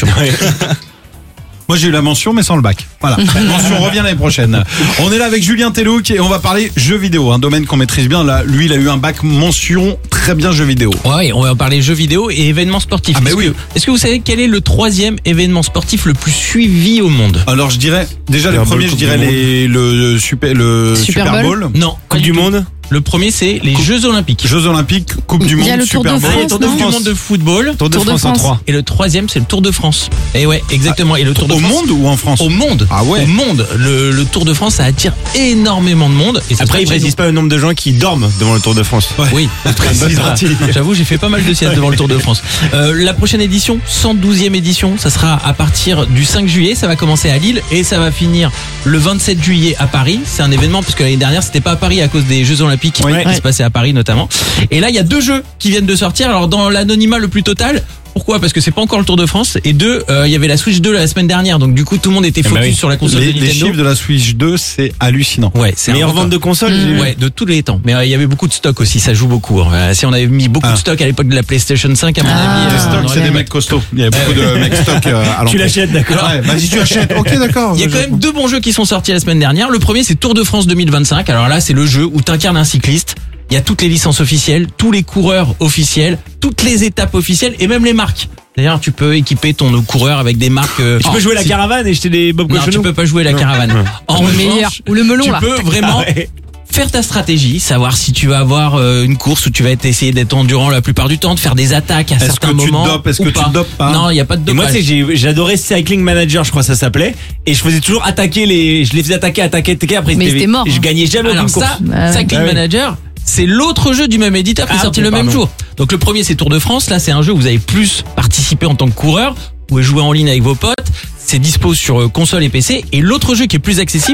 Moi j'ai eu la mention mais sans le bac. Voilà. La mention revient l'année prochaine. On est là avec Julien Telouk et on va parler jeux vidéo, un domaine qu'on maîtrise bien. Là, lui il a eu un bac mention très bien jeux vidéo. Ouais, on va parler jeux vidéo et événements sportifs. Ah bah est-ce oui. que, est-ce que vous savez quel est le troisième événement sportif le plus suivi au monde? Alors je dirais déjà le Super premier, Bowl, je Coupe dirais du les, le super le Super Super Bowl. Bowl. Non. Coupe du monde. Le premier c'est les Jeux Olympiques. Jeux Olympiques, Coupe du Il y a Monde, le Tour de Super Bowl. France, Tour de non du monde de football. Tour de Tour de France en France. trois. Et le troisième c'est le Tour de France. Et ouais, exactement. Et le Tour de Au France. monde ou en France? Au monde. Ah ouais. Au monde. Le, le Tour de France ça attire énormément de monde. Et c'est Après, très ils présent. précisent pas le nombre de gens qui dorment devant le Tour de France. Oui, Précisera. j'avoue, j'ai fait pas mal de siestes devant le Tour de France. Euh, la prochaine édition, cent douzième édition, ça sera à partir du cinq juillet, ça va commencer à Lille et ça va finir le vingt-sept juillet à Paris. C'est un événement parce que l'année dernière, c'était pas à Paris à cause des Jeux Olympiques Ouais. qui se passaient à Paris notamment. Et là, il y a deux jeux qui viennent de sortir. Alors dans l'anonymat le plus total, pourquoi? Parce que c'est pas encore le Tour de France. Et deux, euh, il y avait la Switch deux la semaine dernière, donc du coup tout le monde était Ah bah focus oui. sur la console Les, de les Nintendo. chiffres de la Switch deux, c'est hallucinant. Ouais, c'est un Meilleure record. vente de consoles, j'ai vu. Ouais, de tous les temps. Mais euh, il y avait beaucoup de stock aussi, ça joue beaucoup. Euh, si on avait mis beaucoup Ah. de stock à l'époque de la PlayStation cinq, à mon Ah. avis, Les euh, stocks, on aurait c'est pu- des mecs costauds. Il y a beaucoup de mecs stock euh, à l'entrée. Tu l'achètes, d'accord. Ouais, vas-y, tu achètes. Ok, d'accord. Il y a quand même deux bons jeux qui sont sortis la semaine dernière. Le premier, c'est Tour de France deux mille vingt-cinq. Alors là, c'est le jeu où t'incarnes un cycliste. Il y a toutes les licences officielles, tous les coureurs officiels, toutes les étapes officielles et même les marques. D'ailleurs, tu peux équiper ton coureur avec des marques. euh, Tu peux jouer la si- caravane et jeter des Bob Non, Cochonou. tu peux pas jouer la Non. caravane. En Le revanche, meilleur. Ou le melon, tu là. peux vraiment Ah ouais. faire ta stratégie, savoir si tu vas avoir euh, une course où tu vas être- essayer d'être endurant la plupart du temps, de faire des attaques à Est-ce certains que tu te moments. dopes? Est-ce ou que tu pas. te dopes pas? Non, il y a pas de Et moi, dopage. tu sais, j'ai- j'adorais Cycling Manager, je crois que ça s'appelait. Et je faisais toujours attaquer les. Je les faisais attaquer, attaquer, attaquer. Après, Mais c'était- c'était mort, et je hein. gagnais jamais Alors aucune course. ça, Bah ouais. Cycling Ah oui. Manager, c'est l'autre jeu du même éditeur qui est Ah, sorti ok, le même pardon. jour. Donc le premier c'est Tour de France, là c'est un jeu où vous avez plus participé en tant que coureur, vous pouvez jouer en ligne avec vos potes, c'est dispo sur euh, console et P C. Et l'autre jeu qui est plus accessible,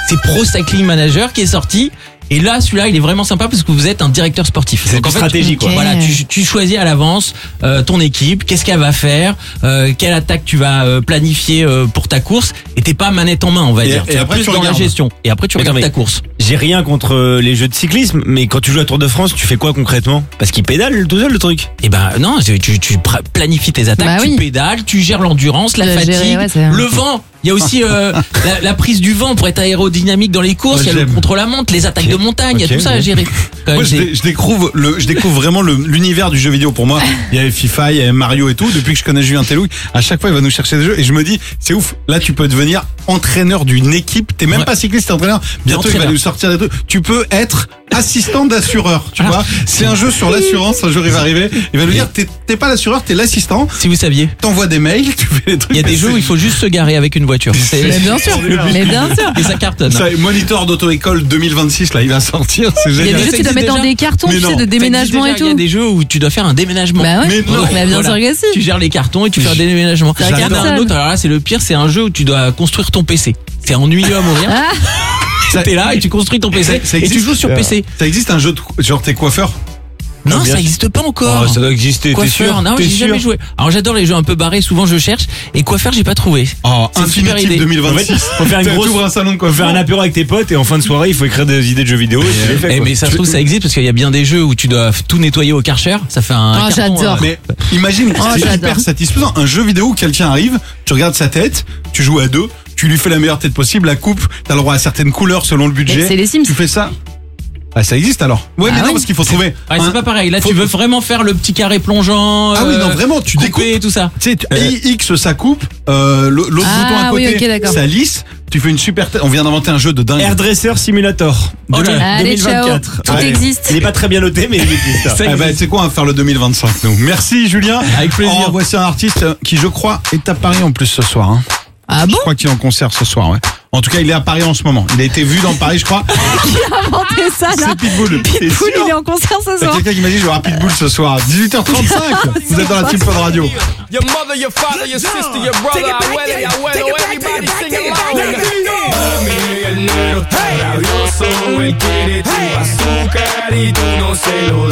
c'est Pro Cycling Manager qui est sorti. Et là, celui-là, il est vraiment sympa parce que vous êtes un directeur sportif. C'est une stratégie, quoi. Voilà, tu, tu choisis à l'avance euh, ton équipe, qu'est-ce qu'elle va faire, euh, quelle attaque tu vas euh, planifier euh, pour ta course, et t'es pas manette en main, on va Et- dire. et Tu es après, plus tu dans regardes. la gestion. Et après, tu Mais regardes non, ta mais course. J'ai rien contre euh, les jeux de cyclisme, mais quand tu joues à Tour de France, tu fais quoi concrètement? Parce qu'il pédale tout seul le truc. Eh ben non, tu, tu, tu pr- planifies tes attaques, Bah tu oui. pédales, tu gères l'endurance, la Tu dois fatigue, gérer, ouais, c'est- le vent. Il y a aussi euh, la, la prise du vent pour être aérodynamique dans les courses. Ouais, Il y a le j'aime. contre-la-montre, les attaques de montagne, il y Ok, a tout ça à bon. gérer. Quand Moi, même, je, c'est- dé- je découvre le, je découvre vraiment le- l'univers du jeu vidéo pour moi. Il y avait FIFA, il y avait Mario et tout. Depuis que je connais Julien Tellouk, à chaque fois, il va nous chercher des jeux et je me dis, c'est ouf. Là, tu peux devenir entraîneur d'une équipe. T'es même Ouais. pas cycliste, t'es entraîneur. Bientôt, il va entraîneur. nous sortir des trucs. Tu peux être assistant d'assureur, tu Ah. vois. C'est un jeu sur l'assurance. Un jour, il va arriver. Il va nous dire, t'es t'es pas l'assureur, t'es l'assistant. Si vous saviez. T'envoies des mails, tu fais des trucs. Il y a des jeux où il faut juste se garer avec une voiture. C'est- Mais bien sûr, mais bien sûr. Et ça cartonne. Ça, moniteur d'auto-école deux mille vingt-six, là, il va sortir. C'est Il y a génial. des jeux que tu dois mettre dans des cartons, Mais tu non. sais, de Ça déménagement et Il y a tout. des jeux où tu dois faire un déménagement. Bah ouais. Mais non. Bah bien sûr que si. Tu gères les cartons et tu fais un déménagement. Ça Il y en a un cartonne. autre, alors là c'est le pire, c'est un jeu où tu dois construire ton P C. C'est ennuyeux à mourir. Ah, Ça- T'es là et tu construis ton P C Ça et tu existe, joues sur euh, P C. Ça existe un jeu de, genre t'es coiffeur? Non, bien ça sûr. n'existe pas encore. Oh, ça doit exister, t'es Coiffeur, sûr? non, T'es j'ai jamais sûr joué. Alors j'adore les jeux un peu barrés, souvent je cherche. Et coiffeur, j'ai pas trouvé. Oh, C'est une super Infinitive idée. deux mille vingt-six. En fait, faut faire une T'as- grosse- t'ouvres un salon de Faut coiffeur. faire un apéro avec tes potes et en fin de soirée, il faut écrire des idées de jeux vidéo et tu les fais, Eh, quoi. mais ça se trouve ça existe parce qu'il y a bien des jeux où tu dois tout nettoyer au Karcher. Ça fait un. Oh, carton, j'adore. euh, Mais imagine, Oh, c'est j'adore. hyper satisfaisant. Un jeu vidéo où quelqu'un arrive, tu regardes sa tête, tu joues à deux, tu lui fais la meilleure tête possible, la coupe, t'as le droit à certaines couleurs selon le budget. Mais c'est les Sims. Tu fais ça. Ah, ça existe alors. Ouais, Ah mais non, oui. parce qu'il faut trouver. Ouais, un- c'est pas pareil. Là, faut- tu veux vraiment faire le petit carré plongeant. Ah oui, euh, non, vraiment, tu couper découpes. et tout ça. Tu sais, tu- X ça coupe, euh, l'autre bouton Ah à oui, côté, ok, d'accord. ça lisse. Tu fais une super tête. On vient d'inventer un jeu de dingue. Hairdresser Simulator. Oh là là. Allez, ciao. deux mille vingt-quatre. Tout Ouais. existe. Il est pas très bien noté, mais il existe. Ça Eh ben, c'est quoi, on va faire le deux mille vingt-cinq, nous. Merci, Julien. Avec plaisir. Oh, voici un artiste qui, je crois, est à Paris en plus ce soir. Hein. Ah bon? Je crois qu'il est en concert ce soir, ouais. En tout cas, il est à Paris en ce moment. Il a été vu dans Paris, je crois. Qui a inventé ça là? C'est Pitbull. T'es Pitbull, sûr il est en concert ce T'as soir. quelqu'un qui m'a dit je vais voir Pitbull ce soir. dix-huit heures trente-cinq. Vous êtes dans la Team Fun Radio. Your mother, your father, your sister, your brother, abuela, abuelo, everybody sing along. Mami, el negro está rabioso, él quiere tu azúcar y tú no se lo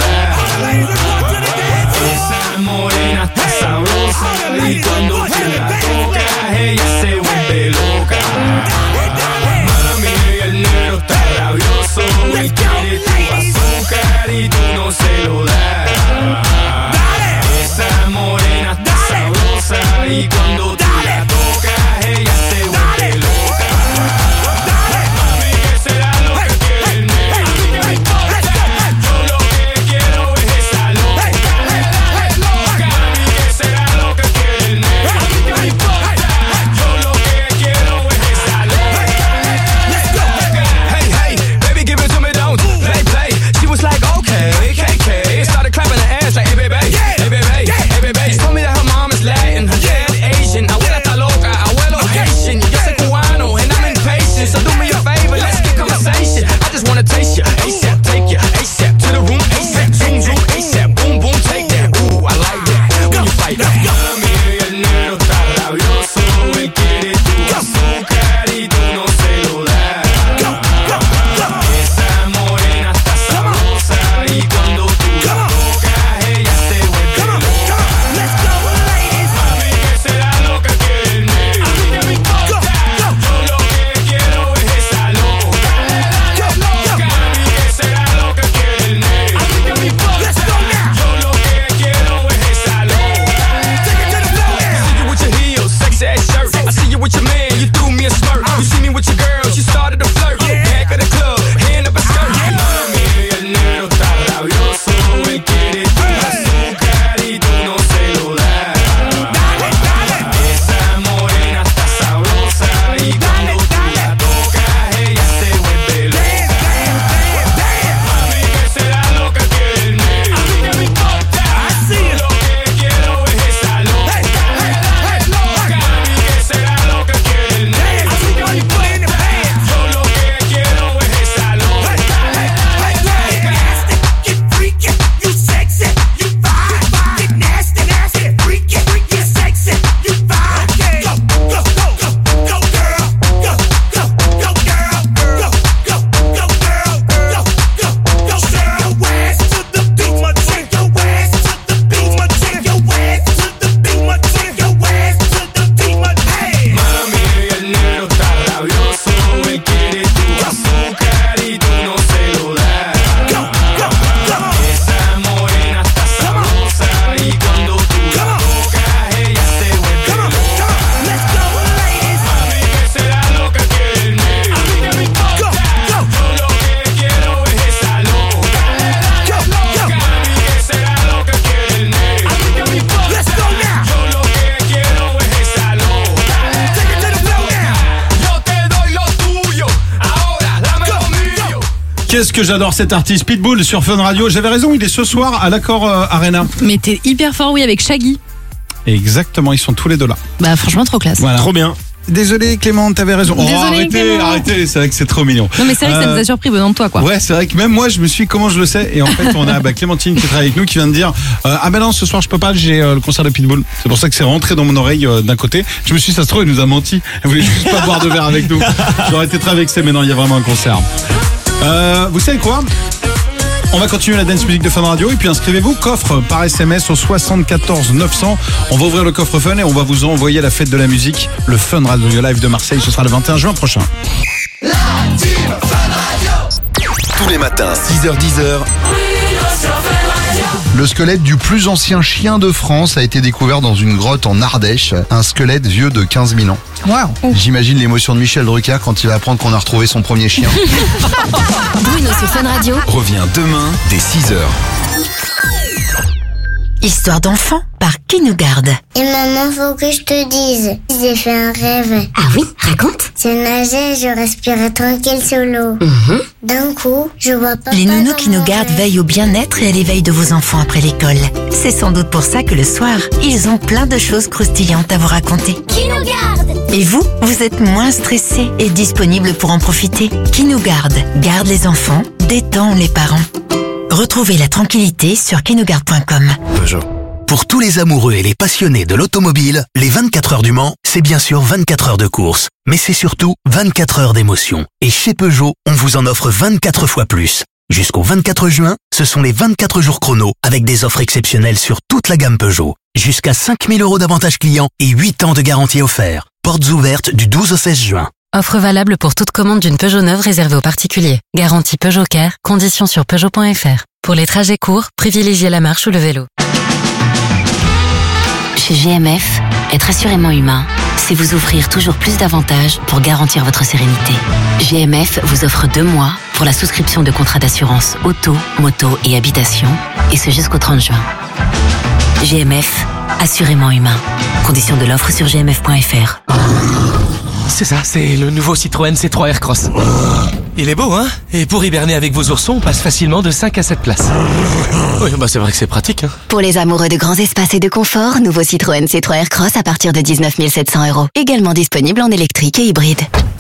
das. Esa morena está sabrosa y cuando tú la tocas ella se vuelve loca. Mami, el negro está rabioso, él quiere tu azúcar y tú no se lo das. Esa morena está sabrosa y cuando tú la tocas ella se vuelve loca. Mami, ¿qué será lo que quiere el negro? No me importa. Yo lo que quiero es esa loca. Mami, ¿qué será lo que quiere el negro? No me importa. Yo lo que quiero es esa loca. Qu'est-ce que j'adore cet artiste Pitbull sur Fun Radio. J'avais raison, il est ce soir à l'Accor euh, Arena. Mais t'es hyper fort, oui, avec Shaggy. Exactement, ils sont tous les deux là. Bah franchement trop classe. Voilà. Trop bien. Désolé Clément, t'avais raison. Désolé, oh, arrêtez, Clément. arrêtez, c'est vrai que c'est trop mignon. Non mais c'est vrai que ça nous a surpris venant de toi quoi. Ouais, c'est vrai que même moi je me suis, comment je le sais, et en fait on a bah, Clémentine qui travaille avec nous qui vient de dire euh, ah ben non ce soir je peux pas, j'ai euh, le concert de Pitbull. C'est pour ça que c'est rentré dans mon oreille euh, d'un côté. Je me suis dit, ça se trouve il nous a menti, elle voulait juste pas boire de verre avec nous. J'aurais été très vexé, mais non il y a vraiment un concert. Euh, vous savez quoi? On va continuer la dance music de Fun Radio et puis inscrivez-vous, coffre par S M S au soixante-quatorze neuf cents. On va ouvrir le coffre Fun et on va vous envoyer la fête de la musique, le Fun Radio Live de Marseille. Ce sera le vingt et un juin prochain. Tous les matins, six heures dix heures. Le squelette du plus ancien chien de France a été découvert dans une grotte en Ardèche. Un squelette vieux de quinze mille ans. Wow. J'imagine l'émotion de Michel Drucker quand il va apprendre qu'on a retrouvé son premier chien. Bruno sur Fun Radio. Revient demain dès six heures. Histoire d'enfant par Qui nous garde. Et maman, faut que je te dise. J'ai fait un rêve. Ah oui, raconte. Je nageais, je respirais tranquille sous l'eau. Mhm. D'un coup, je vois pas. Les nounous Qui nous gardent veillent au bien-être et à l'éveil de vos enfants après l'école. C'est sans doute pour ça que le soir, ils ont plein de choses croustillantes à vous raconter. Qui nous garde? Et vous, vous êtes moins stressé et disponible pour en profiter. Qui nous garde garde les enfants, détend les parents. Retrouvez la tranquillité sur qui nous garde point com. Peugeot. Pour tous les amoureux et les passionnés de l'automobile, les vingt-quatre heures du Mans, c'est bien sûr vingt-quatre heures de course. Mais c'est surtout vingt-quatre heures d'émotion. Et chez Peugeot, on vous en offre vingt-quatre fois plus. Jusqu'au vingt-quatre juin, ce sont les vingt-quatre jours chrono avec des offres exceptionnelles sur toute la gamme Peugeot. Jusqu'à cinq mille euros d'avantages clients et huit ans de garantie offert. Portes ouvertes du douze au seize juin. Offre valable pour toute commande d'une Peugeot neuve réservée aux particuliers. Garantie Peugeot Care, conditions sur Peugeot point F R. Pour les trajets courts, privilégiez la marche ou le vélo. Chez G M F, être assurément humain, c'est vous offrir toujours plus d'avantages pour garantir votre sérénité. G M F vous offre deux mois pour la souscription de contrats d'assurance auto, moto et habitation, et ce jusqu'au trente juin. G M F, assurément humain. Conditions de l'offre sur g m f point f r. C'est ça, c'est le nouveau Citroën C trois Aircross. Il est beau, hein? Et pour hiberner avec vos oursons, on passe facilement de cinq à sept places. Oui, bah c'est vrai que c'est pratique, hein. Pour les amoureux de grands espaces et de confort, nouveau Citroën C trois Aircross à partir de dix-neuf mille sept cents euros. Également disponible en électrique et hybride.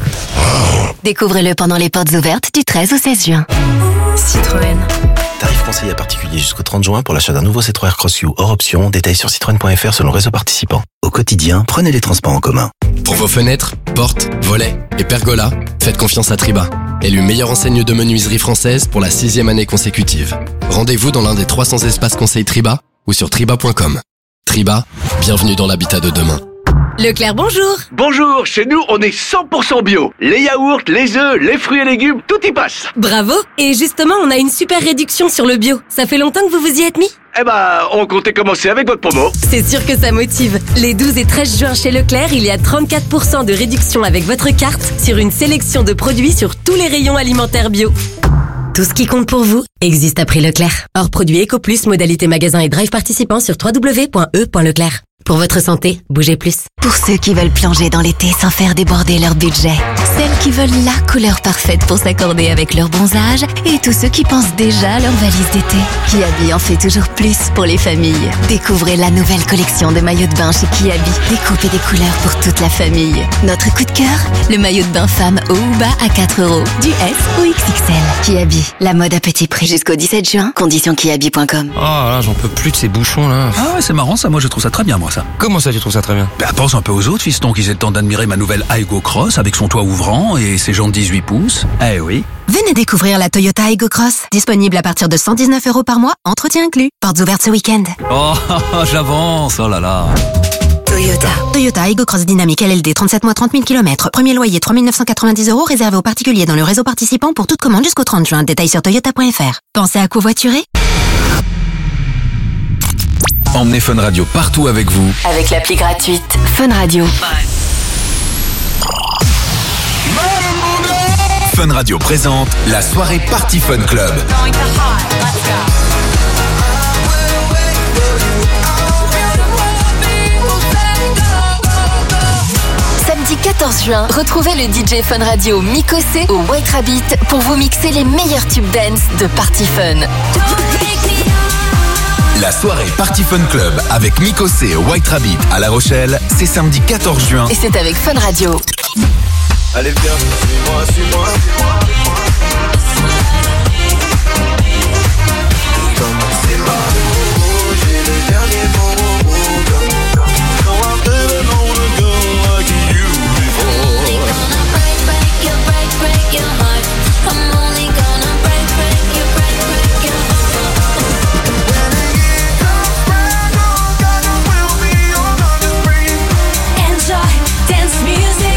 Découvrez-le pendant les portes ouvertes du treize au seize juin. Citroën. Tarif conseillé à particulier jusqu'au trente juin pour l'achat d'un nouveau C trois Aircross U hors option. Détails sur citroën point f r selon le réseau participant. Au quotidien, prenez les transports en commun. Pour vos fenêtres, portes, volets et pergolas, faites confiance à Triba. Élu meilleure enseigne de menuiserie française pour la sixième année consécutive. Rendez-vous dans l'un des trois cents espaces conseils Triba ou sur triba point com. Triba, bienvenue dans l'habitat de demain. Leclerc, bonjour. Bonjour, chez nous on est cent pour cent bio. Les yaourts, les œufs, les fruits et légumes, tout y passe. Bravo. Et justement, on a une super réduction sur le bio. Ça fait longtemps que vous vous y êtes mis? Eh ben, on comptait commencer avec votre promo. C'est sûr que ça motive. Les douze et treize juin chez Leclerc, il y a trente-quatre pour cent de réduction avec votre carte sur une sélection de produits sur tous les rayons alimentaires bio. Tout ce qui compte pour vous existe à prix Leclerc. Hors produit EcoPlus, modalité magasin et drive participant sur w w w point e point leclerc. Pour votre santé, bougez plus. Pour ceux qui veulent plonger dans l'été sans faire déborder leur budget. Celles qui veulent la couleur parfaite pour s'accorder avec leur bronzage. Et tous ceux qui pensent déjà à leur valise d'été. Kiabi en fait toujours plus pour les familles. Découvrez la nouvelle collection de maillots de bain chez Kiabi. Découpez des couleurs pour toute la famille. Notre coup de cœur, le maillot de bain femme haut ou bas à quatre euros. Du S au X X L. Kiabi, la mode à petit prix. Jusqu'au dix-sept juin, conditions kiabi point com. Oh là, j'en peux plus de ces bouchons là. Ah ouais, c'est marrant ça, moi je trouve ça très bien moi ça. Comment ça tu trouves ça très bien? Bah pense un peu aux autres fistons qu'ils aient le temps d'admirer ma nouvelle Aygo Cross avec son toit ouvrant et ses jantes dix-huit pouces. Eh oui. Venez découvrir la Toyota Aygo Cross. Disponible à partir de cent dix-neuf euros par mois, entretien inclus. Portes ouvertes ce week-end. Oh, j'avance, oh là là. Toyota. Toyota Aygo Cross Dynamique L L D, trente-sept mois, trente mille kilomètres. Premier loyer trois mille neuf cent quatre-vingt-dix euros réservé aux particuliers dans le réseau participant pour toute commande jusqu'au trente juin. Détails sur toyota point f r. Pensez à covoiturer? Emmenez Fun Radio partout avec vous. Avec l'appli gratuite Fun Radio. Fun Radio présente la soirée Party Fun Club. Samedi quatorze juin, retrouvez le D J Fun Radio Mikosé au White Rabbit pour vous mixer les meilleurs tubes dance de Party Fun. La soirée Party Fun Club avec Mikosé au White Rabbit à La Rochelle, c'est samedi quatorze juin. Et c'est avec Fun Radio. Allez viens, suis-moi, suis-moi. C'est ma roue, j'ai le dernier mot. No, I've never known a girl like you before. Break, break your, break, break your heart. I'm only gonna break, break your, break, break your heart. When the year comes round, oh God, it will be on the spring. Enjoy dance music.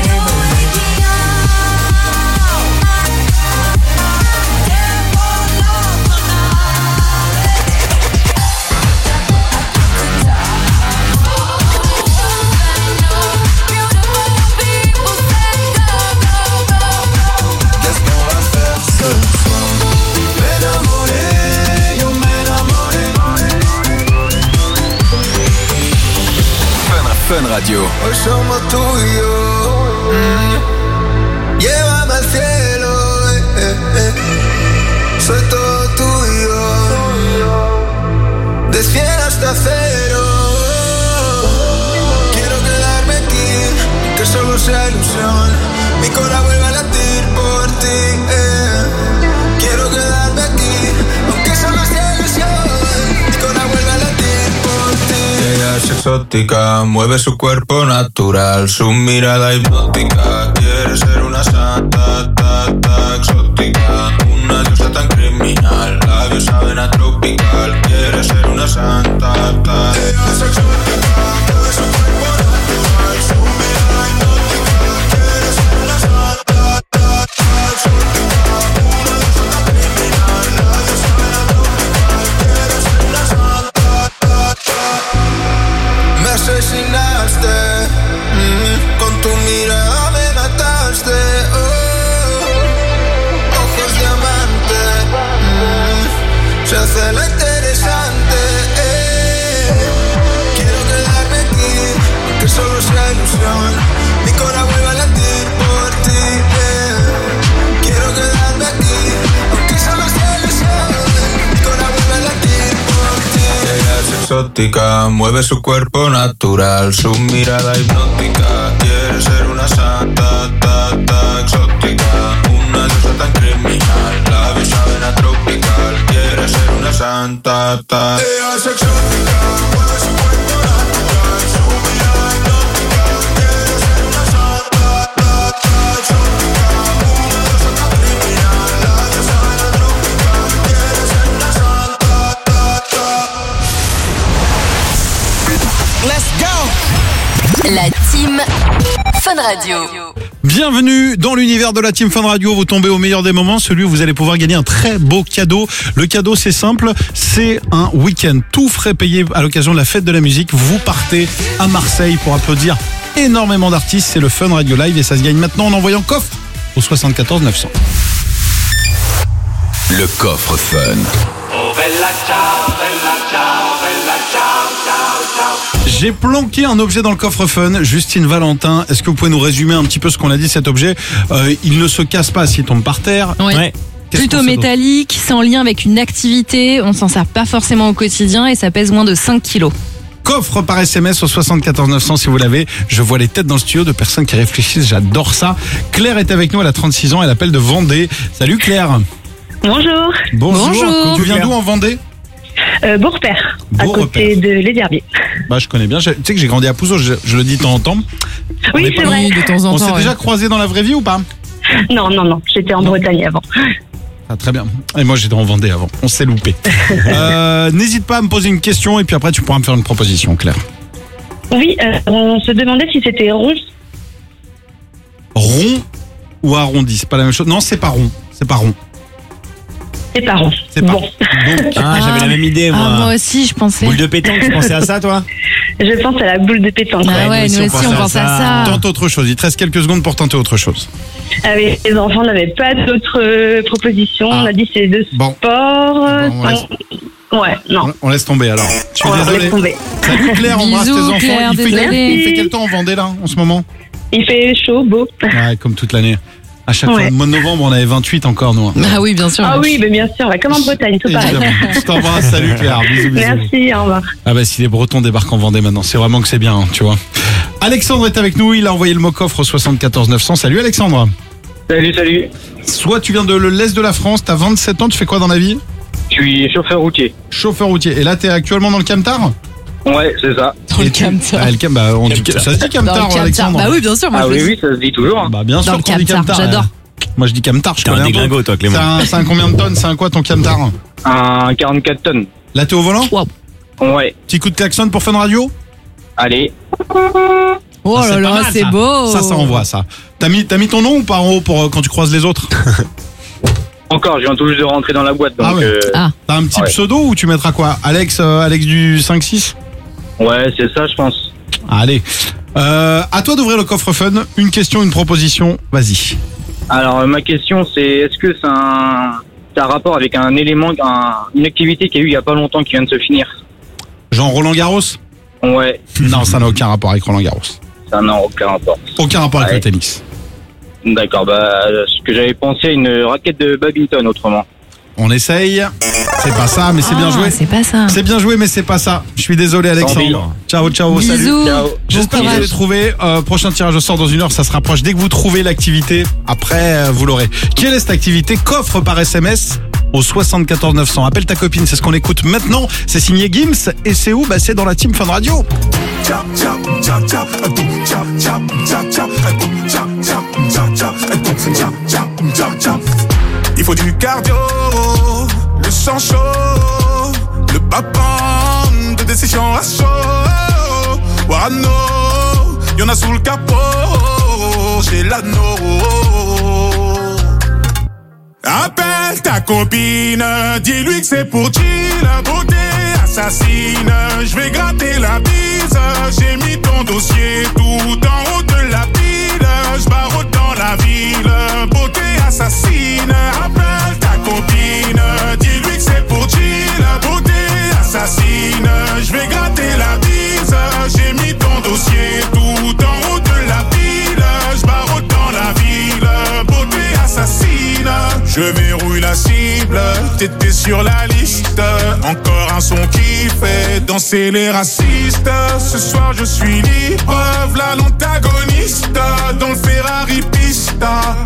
Fun Radio. Hoy somos tú y yo. Mm. Llévame al cielo. Eh, eh, eh. Soy todo tuyo. De cien hasta cero. Quiero quedarme aquí, que solo sea ilusión. Mi corazón vuelve a latir por ti. Eh. Quiero quedarme aquí, aunque solo sea ilusión. Mi corazón vuelve a latir por ti. Ella es exótica, mueve su cuerpo natural, su mirada hipnótica. Quiere ser una santa, ta, ta, exótica, una diosa tan criminal. Labios saben a tropical. Quiere ser una santa, ta. Ella es exótica, mueve su cuerpo natural, su mirada hipnótica. Quiere ser una santa, ta, ta, exótica, una diosa tan criminal. Labios saben a tropical. Quiere ser una santa, ta, ta. Me asesinaste, mm, con tu mirada me mataste, oh. Ojos diamante, mm, se hace lo interesante, eh. Quiero quedarme aquí, aunque solo sea ilusión. Mi corazón vuelve a latir por ti, eh. Quiero quedarme aquí, aunque solo sea ilusión. Mi corazón vuelve a latir por ti. Ella es exótica, mueve su cuerpo natural, su mirada hipnótica. Quiere ser una santa, ta, ta, exótica, una diosa tan criminal. Labios saben a tropical. Quiere ser una santa, ta. Ella es exótica, mueve su cuerpo natural, su mirada hipnótica. Quiere ser una santa, ta, ta, exótica, una diosa tan criminal. Labios saben a tropical. Quiere ser una santa, ta, ta. Let's go! La team Fun Radio. Bienvenue dans l'univers de la Team Fun Radio. Vous tombez au meilleur des moments, celui où vous allez pouvoir gagner un très beau cadeau. Le cadeau, c'est simple, c'est un week-end tout frais payé à l'occasion de la fête de la musique. Vous partez à Marseille pour applaudir énormément d'artistes. C'est le Fun Radio Live et ça se gagne maintenant en envoyant coffre au soixante-quatorze neuf cents. Le coffre Fun. Oh bella ciao, bella ciao, bella ciao, ciao, ciao. J'ai planqué un objet dans le coffre Fun. Justine Valentin, est-ce que vous pouvez nous résumer un petit peu ce qu'on a dit, cet objet? euh, Il ne se casse pas s'il tombe par terre. Ouais. Ouais. Plutôt métallique, c'est en lien avec une activité, on s'en sert pas forcément au quotidien et ça pèse moins de cinq kilos. Coffre par S M S au soixante-quatorze neuf cents si vous l'avez. Je vois les têtes dans le studio de personnes qui réfléchissent, j'adore ça. Claire est avec nous, elle a trente-six ans, elle appelle de Vendée. Salut Claire. Bonjour. Bonjour. Bonjour. Tu viens d'où en Vendée? euh, Beaurepaire, à côté de Les Herbiers. Bah je connais bien, je, tu sais que j'ai grandi à Pouzeau, je, je le dis de temps en temps. Oui, c'est vrai. De temps en On temps, s'est ouais. déjà croisés dans la vraie vie ou pas? Non, non, non, j'étais en Bretagne avant. Ah, très bien. Et moi j'étais en Vendée avant, on s'est loupé. euh, N'hésite pas à me poser une question et puis après tu pourras me faire une proposition, Claire. Oui, euh, on se demandait si c'était rond. Rond ou arrondi, c'est pas la même chose. Non, c'est pas rond, c'est pas rond. C'est pas rond. C'est pas bon. Donc, Ah, j'avais la même idée, moi. Ah, moi aussi, je pensais. Boule de pétanque, tu pensais à ça, toi? Je pense à la boule de pétanque. Ah ouais, nous aussi, on pense à ça. Tente autre chose, il te reste quelques secondes pour tenter autre chose. Avec les enfants, on n'avait pas d'autres euh, propositions. Ah. On a dit c'est de Bon. sport. euh, Bon, on laisse- Ouais, non. On laisse tomber alors. Je suis On désolé. laisse tomber. Salut Claire, on embrasse tes Bisous, enfants. Claire, il, fait quel, désolée. il fait quel temps en Vendée là en ce moment? Il fait chaud, beau. Ouais, comme toute l'année. À chaque Ouais. fois, le mois de novembre, on avait vingt-huit encore, nous. Ah oui, bien sûr. Ah oui, mais bien sûr, ouais, comme en Bretagne, tout pareil. Évidemment. Je t'embrasse, salut Claire, bisous, bisous. Merci, au revoir. Ah bah si les Bretons débarquent en Vendée maintenant, c'est vraiment que c'est bien, hein, tu vois. Alexandre est avec nous, il a envoyé le mot coffre au soixante-quatorze neuf cents. Salut Alexandre. Salut, salut. Soit tu viens de l'est de la France, t'as vingt-sept ans, tu fais quoi dans la vie? Je suis chauffeur routier. Chauffeur routier. Et là, t'es actuellement dans le Camtar? Ouais, c'est ça. Dans le Camtar. Ah, le Cam- bah, on dit que- ça se dit Dans le Camtar, Camtar. Alexandre? Bah oui, bien sûr. Moi, Ah je oui, le oui, ça se dit toujours. Bah bien sûr Dans le qu'on dit Camtar, Camtar. j'adore. ouais. Moi je dis Camtar, je T'es connais un peu. déglingo, toi, Clément. C'est un, c'est un combien de tonnes? C'est un quoi ton Camtar? Un quarante-quatre tonnes. Là, t'es au volant? Ouais. Petit coup de klaxon pour Fun Radio? Allez. Oh Ça, là c'est là, pas mal, c'est ça. beau. Ça, ça envoie ça. T'as mis, t'as mis ton nom ou pas en haut pour euh, quand tu croises les autres? Encore, je viens tout juste de rentrer dans la boîte. Donc, Ah ouais. euh, Ah. T'as un petit Ouais. pseudo ou tu mettras quoi? Alex, euh, Alex du cinq six? ouais, c'est ça, je pense. Allez. Euh, à toi d'ouvrir le coffre Fun. Une question, une proposition. Vas-y. Alors, euh, ma question, c'est est-ce que c'est un, c'est un rapport avec un élément, un- une activité qu'il y a eu il y a pas longtemps qui vient de se finir? Jean Roland Garros? Ouais, Non, ça n'a aucun rapport avec Roland Garros. ça n'a aucun rapport. Aucun rapport avec Ouais. le tennis. D'accord, bah, ce que j'avais pensé à une raquette de badminton autrement. On essaye. C'est pas ça, mais c'est bien Ah, joué. C'est pas ça. C'est bien joué, mais c'est pas ça. Je suis désolé, Alexandre. Ciao, ciao, salut. Bisous. Ciao. J'espère que vous courage. allez trouver. Euh, prochain tirage au sort dans une heure, ça se rapproche. Dès que vous trouvez l'activité, après, euh, vous l'aurez. Quelle est cette activité? Coffre par S M S au soixante-quatorze neuf cents. Appelle ta copine, c'est ce qu'on écoute maintenant. C'est signé Gims. Et c'est où? Bah, c'est dans la team Fun Radio. Il faut du cardio, le sang chaud, le bas de décision à chaud. Warano, y'en a sous le capot, j'ai l'anneau. Appelle ta copine, dis-lui que c'est pour chill, la beauté assassine. Je vais gratter la bise, j'ai mis ton dossier tout en haut de la pile. Je barotte dans la ville, beauté assassine. Appelle ta copine, dis-lui que c'est pour chill, la beauté assassine. Je vais gratter la bise, j'ai mis ton dossier tout en haut de la pile. Je barotte dans la ville, beauté assassine. Je verrouille la cible, t'étais sur la liste. Encore un son qui fait danser les racistes. Ce soir je suis libre, v'là l'antagoniste dans le Ferrari Pista.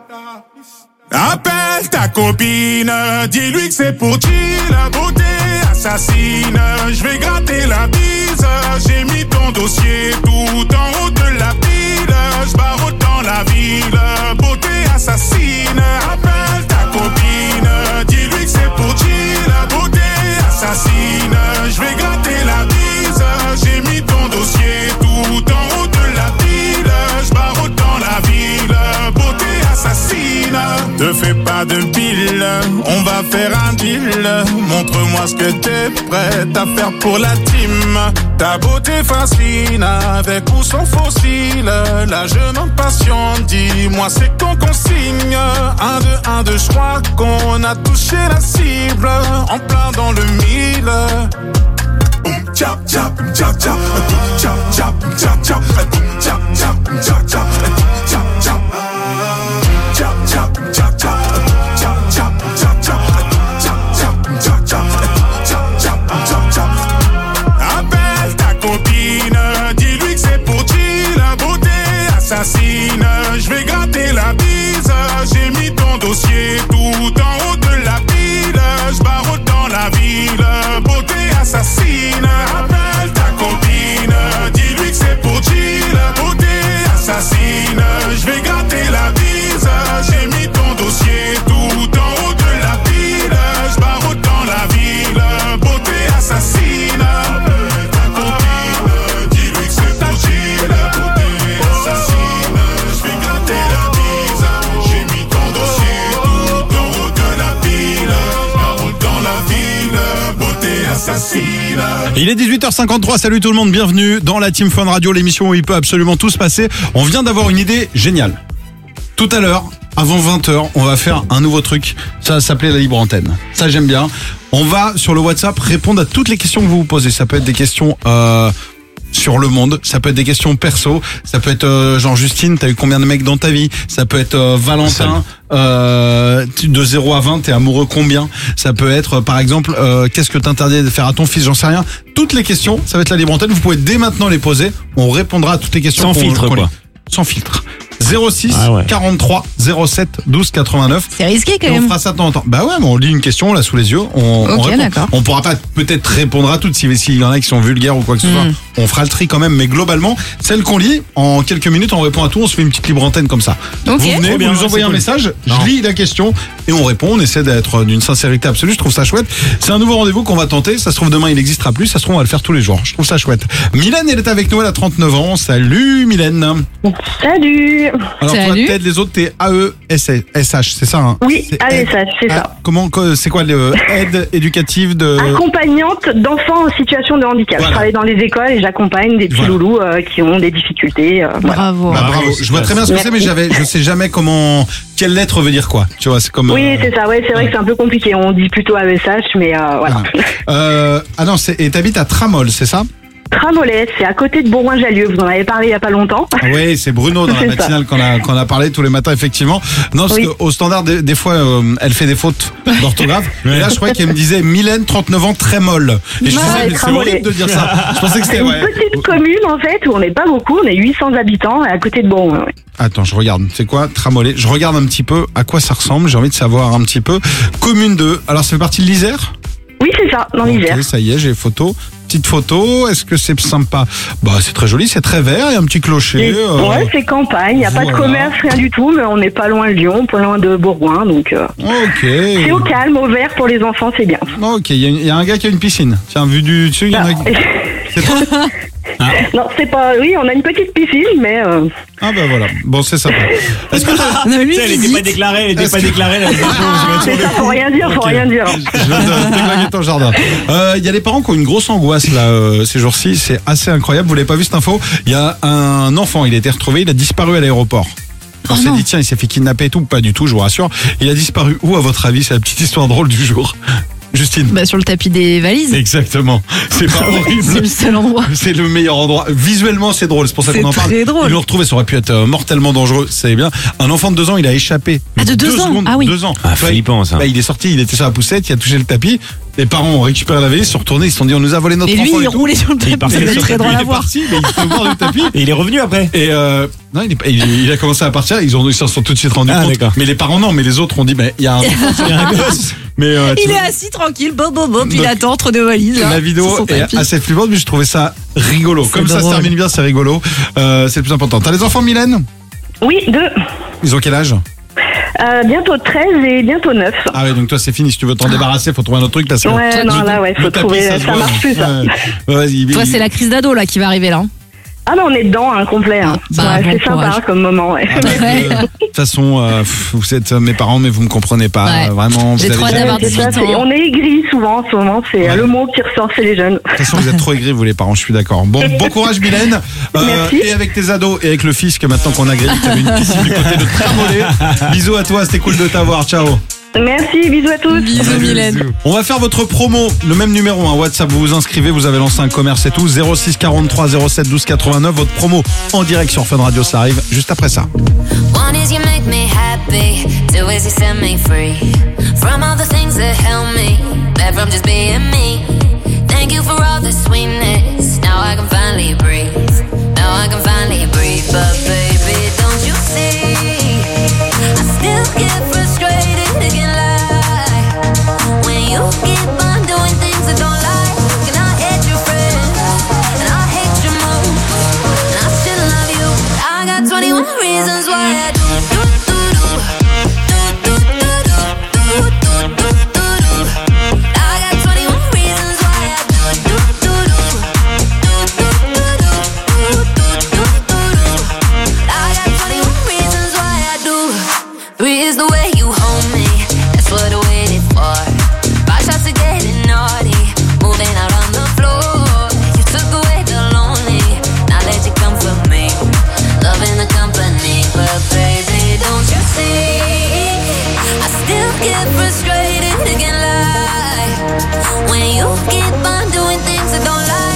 Appelle ta copine, dis-lui que c'est pour chill, la beauté assassine. Je vais gratter la bise, j'ai mis ton dossier tout en haut de la pile. Je barotte dans la ville, beauté assassine. Appelle ta copine, dis-lui que c'est pour chill, la beauté assassine. Je vais gratter la bise, j'ai mis ton dossier tout en haut de la pile. Je barotte dans la ville, beauté assassine. Te fais pas de pile, on va faire un deal. Montre-moi ce que t'es prête à faire pour la team. Ta beauté fascine, avec ou sans fossile. La jeune homme patient, dis-moi c'est qu'on consigne. Un, deux, un, deux, je crois qu'on a touché la cible. En plein dans le mille. Boum, tchap, tchap, tchap, tchap, tchap, tchap, tchap, tchap, tchap, tchap, tchap, tchap, tchap, tchap. Chop, chop, chop, chop, chop, chop, chop, chop, chop, chop, chop, chop, chop, chop, chop. Appelle ta copine, dis-lui que c'est pour chill, la beauté assassine. Je vais gratter la bise, j'ai mis ton dossier tout en haut de la pile. Je barotte dans la ville, beauté assassine. Appelle ta copine, dis-lui que c'est pour chill, la beauté assassine. Je vais gratter la bise, j'ai mis ton dossier tout en haut de la pile. Je barotte dans la ville, beauté assassine. Ta copine, dis-lui que c'est pour chill, la beauté assassine. Je vais gratter la bise, j'ai mis ton dossier tout en haut de la pile. Je barotte dans la ville, beauté assassine. Il est dix-huit heures cinquante-trois, salut tout le monde, bienvenue dans la Team Fun Radio, l'émission où il peut absolument tout se passer. On vient d'avoir une idée géniale. Tout à l'heure, avant vingt heures, on va faire un nouveau truc. Ça va s'appeler la libre antenne. Ça, j'aime bien. On va, sur le WhatsApp, répondre à toutes les questions que vous vous posez. Ça peut être des questions euh, sur le monde. Ça peut être des questions perso, ça peut être euh, genre Justine, t'as eu combien de mecs dans ta vie? Ça peut être euh, Valentin, euh, de zéro à vingt, t'es amoureux combien? Ça peut être euh, par exemple, euh, qu'est-ce que t'interdis de faire à ton fils? J'en sais rien. Toutes les questions, ça va être la libre antenne. Vous pouvez dès maintenant les poser. On répondra à toutes les questions. Sans qu'on- filtre, qu'on quoi. lit. Sans filtre. zéro six Ah ouais. quarante-trois zéro sept douze quatre-vingt-neuf. C'est risqué quand Et on même. fera ça de temps en temps. Bah ouais, mais on lit une question là sous les yeux. On, on Ok, répond. d'accord. On pourra pas peut-être répondre à toutes si- s'il y en a qui sont vulgaires ou quoi que ce soit. Mm. On fera le tri quand même. Mais globalement, celles qu'on lit, en quelques minutes, on répond à tout. On se fait une petite libre antenne comme ça. Ok. Vous venez, Trop vous bien, nous ouais, envoyez c'est un cool. message, Non. je lis la question et on répond. On essaie d'être d'une sincérité absolue. Je trouve ça chouette. C'est un nouveau rendez-vous qu'on va tenter. Ça se trouve demain, il n'existera plus. Ça se trouve, on va le faire tous les jours. Je trouve ça chouette. Mylène, elle est avec nous. Elle a trente-neuf ans. Salut Mylène. Salut. Alors toi, Salut. t'aides les autres, t'es A E S H, c'est ça hein? Oui, C'est A E S H, c'est Ah, ça. Comment, que- c'est quoi le aide éducative de... Accompagnante d'enfants en situation de handicap. Voilà. Je travaille dans les écoles et j'accompagne des petits Voilà. loulous euh, qui ont des difficultés. euh, voilà. Bravo. Bah, bravo. Je vois très bien ce que c'est, mais j'avais, je sais jamais comment, quelle lettre veut dire quoi. Tu vois, c'est comme. Oui, euh, c'est ça. Ouais, c'est vrai que c'est un peu compliqué. On dit plutôt A E S H, mais euh, voilà. Euh, ah non, c'est, et t'habites à Tramol, c'est ça? Tramollet, c'est à côté de Bourgoin-Jallieu. Vous en avez parlé il y a pas longtemps. Ah oui, c'est Bruno dans la C'est ça. matinale qu'on a, qu'on a parlé tous les matins, effectivement. Non, parce Oui. qu'au standard, des, des fois, euh, elle fait des fautes d'orthographe. Et là, je croyais qu'elle me disait Mylène, trente-neuf ans, très molle. Et je Ah, disais, ouais, mais c'est Tramollet. horrible de dire ça. Je pensais que C'est c'était, une ouais. petite commune en fait où on n'est pas beaucoup. On est huit cents habitants à côté de Bourgoin. ouais. Attends, je regarde. C'est quoi? Tramollet. Je regarde un petit peu à quoi ça ressemble. J'ai envie de savoir un petit peu. Commune de. Alors, ça fait partie de l'Isère? Oui, c'est ça, dans l'Isère. Ok, ça y est, j'ai photo. Petite photo. Est-ce que c'est sympa? Bah, c'est très joli. C'est très vert. Il y a un petit clocher. Et- euh, Ouais, c'est campagne. Il n'y a pas de voilà. commerce, rien du tout, mais on n'est pas loin de Lyon, pas loin de Bourgoin, donc. euh, Ok. C'est au calme, au vert pour les enfants, c'est bien. Ok, il y, a une- il y a un gars qui a une piscine. Tiens, vu du dessus, il y en a. C'est toi? Non, c'est pas. Oui, on a une petite piscine, mais. euh, Ah bah voilà. Bon, c'est sympa. Est-ce que t'as- Non, mais lui, Tu sais, elle était visite. pas déclarée, elle était Est-ce pas que- déclarée. là, c'est C'est ça, faut rien dire, faut Ok. rien dire. Je vais te déglinguer ton jardin. Euh, Il y a des parents qui ont une grosse angoisse là euh, ces jours-ci. C'est assez incroyable. Vous l'avez pas vu cette info? Il y a un enfant. Il a été retrouvé. Il a disparu à l'aéroport. On Oh s'est non. dit tiens, il s'est fait kidnapper et tout. Pas du tout, je vous rassure. Il a disparu où à votre avis? C'est la petite histoire drôle du jour. Justine. Bah, sur le tapis des valises. Exactement. C'est pas C'est horrible. le seul endroit. C'est le meilleur endroit. Visuellement, c'est drôle. C'est pour ça C'est qu'on en parle. très drôle. Ils l'ont retrouvé. Ça aurait pu être euh, mortellement dangereux. C'est bien. Un enfant de deux ans, il a échappé. Ah, de deux ans. secondes, Ah oui. Deux ans. Ah, Tu vois, flippant, ça. bah, il est sorti. Il était sur la poussette. Il a touché le tapis. Les parents ont récupéré la valise, ils sont retournés. Ils se sont dit, on nous a volé notre Et lui, enfant. il et tout. roulait sur le Et il tapis. partait Ça doit sur être très le drôle Il à est voir. parti, mais il se bord du tapis. Et il est revenu après. Et euh, non, il, est, pas- il, il a commencé à partir. Ils ont, ils s'en sont tout de suite rendus Ah, compte. d'accord. Mais les parents non. Mais les autres ont dit, mais il y a un enfant, Il y a un gosse. Mais euh, tu Il est vois, assis tranquille, bo bo bo, puis il Donc, attend entre deux valises. là, la vidéo sur son est tapis. assez flippante, mais je trouvais ça rigolo. C'est Comme ça se drôle. termine bien, c'est rigolo. Euh, c'est le plus important. T'as les enfants, Mylène? Oui, deux. Ils ont quel âge? Euh, bientôt treize et bientôt neuf. Ah ouais, donc toi c'est fini. Si tu veux t'en débarrasser, faut trouver un autre truc parce que. Ouais, non, là, ouais, faut le tapis, trouver. se Ça voit. marche plus, ça. Ouais. Ouais, il- Toi, il- c'est la crise d'ado là qui va arriver là. hein. Ah, non, on est dedans, hein, complet. Hein. bah, Ouais, bon c'est sympa courage. hein, comme moment, ouais. Ah, bah, Ouais. euh, De toute façon, euh, pff, vous êtes euh, mes parents, mais vous me comprenez pas. Ouais. euh, Vraiment, vous J'ai avez trop hâte jamais- d'avoir C'est ça, dix-huit c'est- ans. on est aigris souvent en ce moment, c'est Ouais. le mot qui ressort chez les jeunes. De toute façon, vous êtes trop aigris, vous les parents, je suis d'accord. Bon, bon courage, Mylène. Euh, Merci. et avec tes ados et avec le fisc, maintenant qu'on a grillé, tu avais une piscine du côté de Tramollet. Bisous à toi, c'était cool de t'avoir. Ciao. Merci, bisous à tous. Bisous, Mylène. On va faire votre promo, le même numéro, hein, WhatsApp, vous vous inscrivez, vous avez lancé un commerce et tout, zéro six quarante-trois zéro sept douze quatre-vingt-neuf, votre promo en direct sur Fun Radio, ça arrive juste après ça. One is you make me happy, two is you set me free from all the things that help me, back from just being me. Thank you for all the sweetness, now I can finally breathe, now I can finally breathe, but baby, don't you see, I still get frustrated, again lie, when you keep on doing things I don't like, and I hate your friends, and I hate your moves, and I still love you, I got twenty-one reasons why I do, do, do, do, do, do, do, do, do, do, do, do, do. I got twenty-one reasons why I do, do, do, do, do, do, do, do, do, do, do, do. I got twenty-one reasons why I do. Three is the way you hold me, that's what I waited for. Five shots of getting naughty, moving out on the floor. You took away the lonely, now let you comfort me. Loving the company, but baby, don't you see? I still get frustrated, again lie, when you keep on doing things I don't like.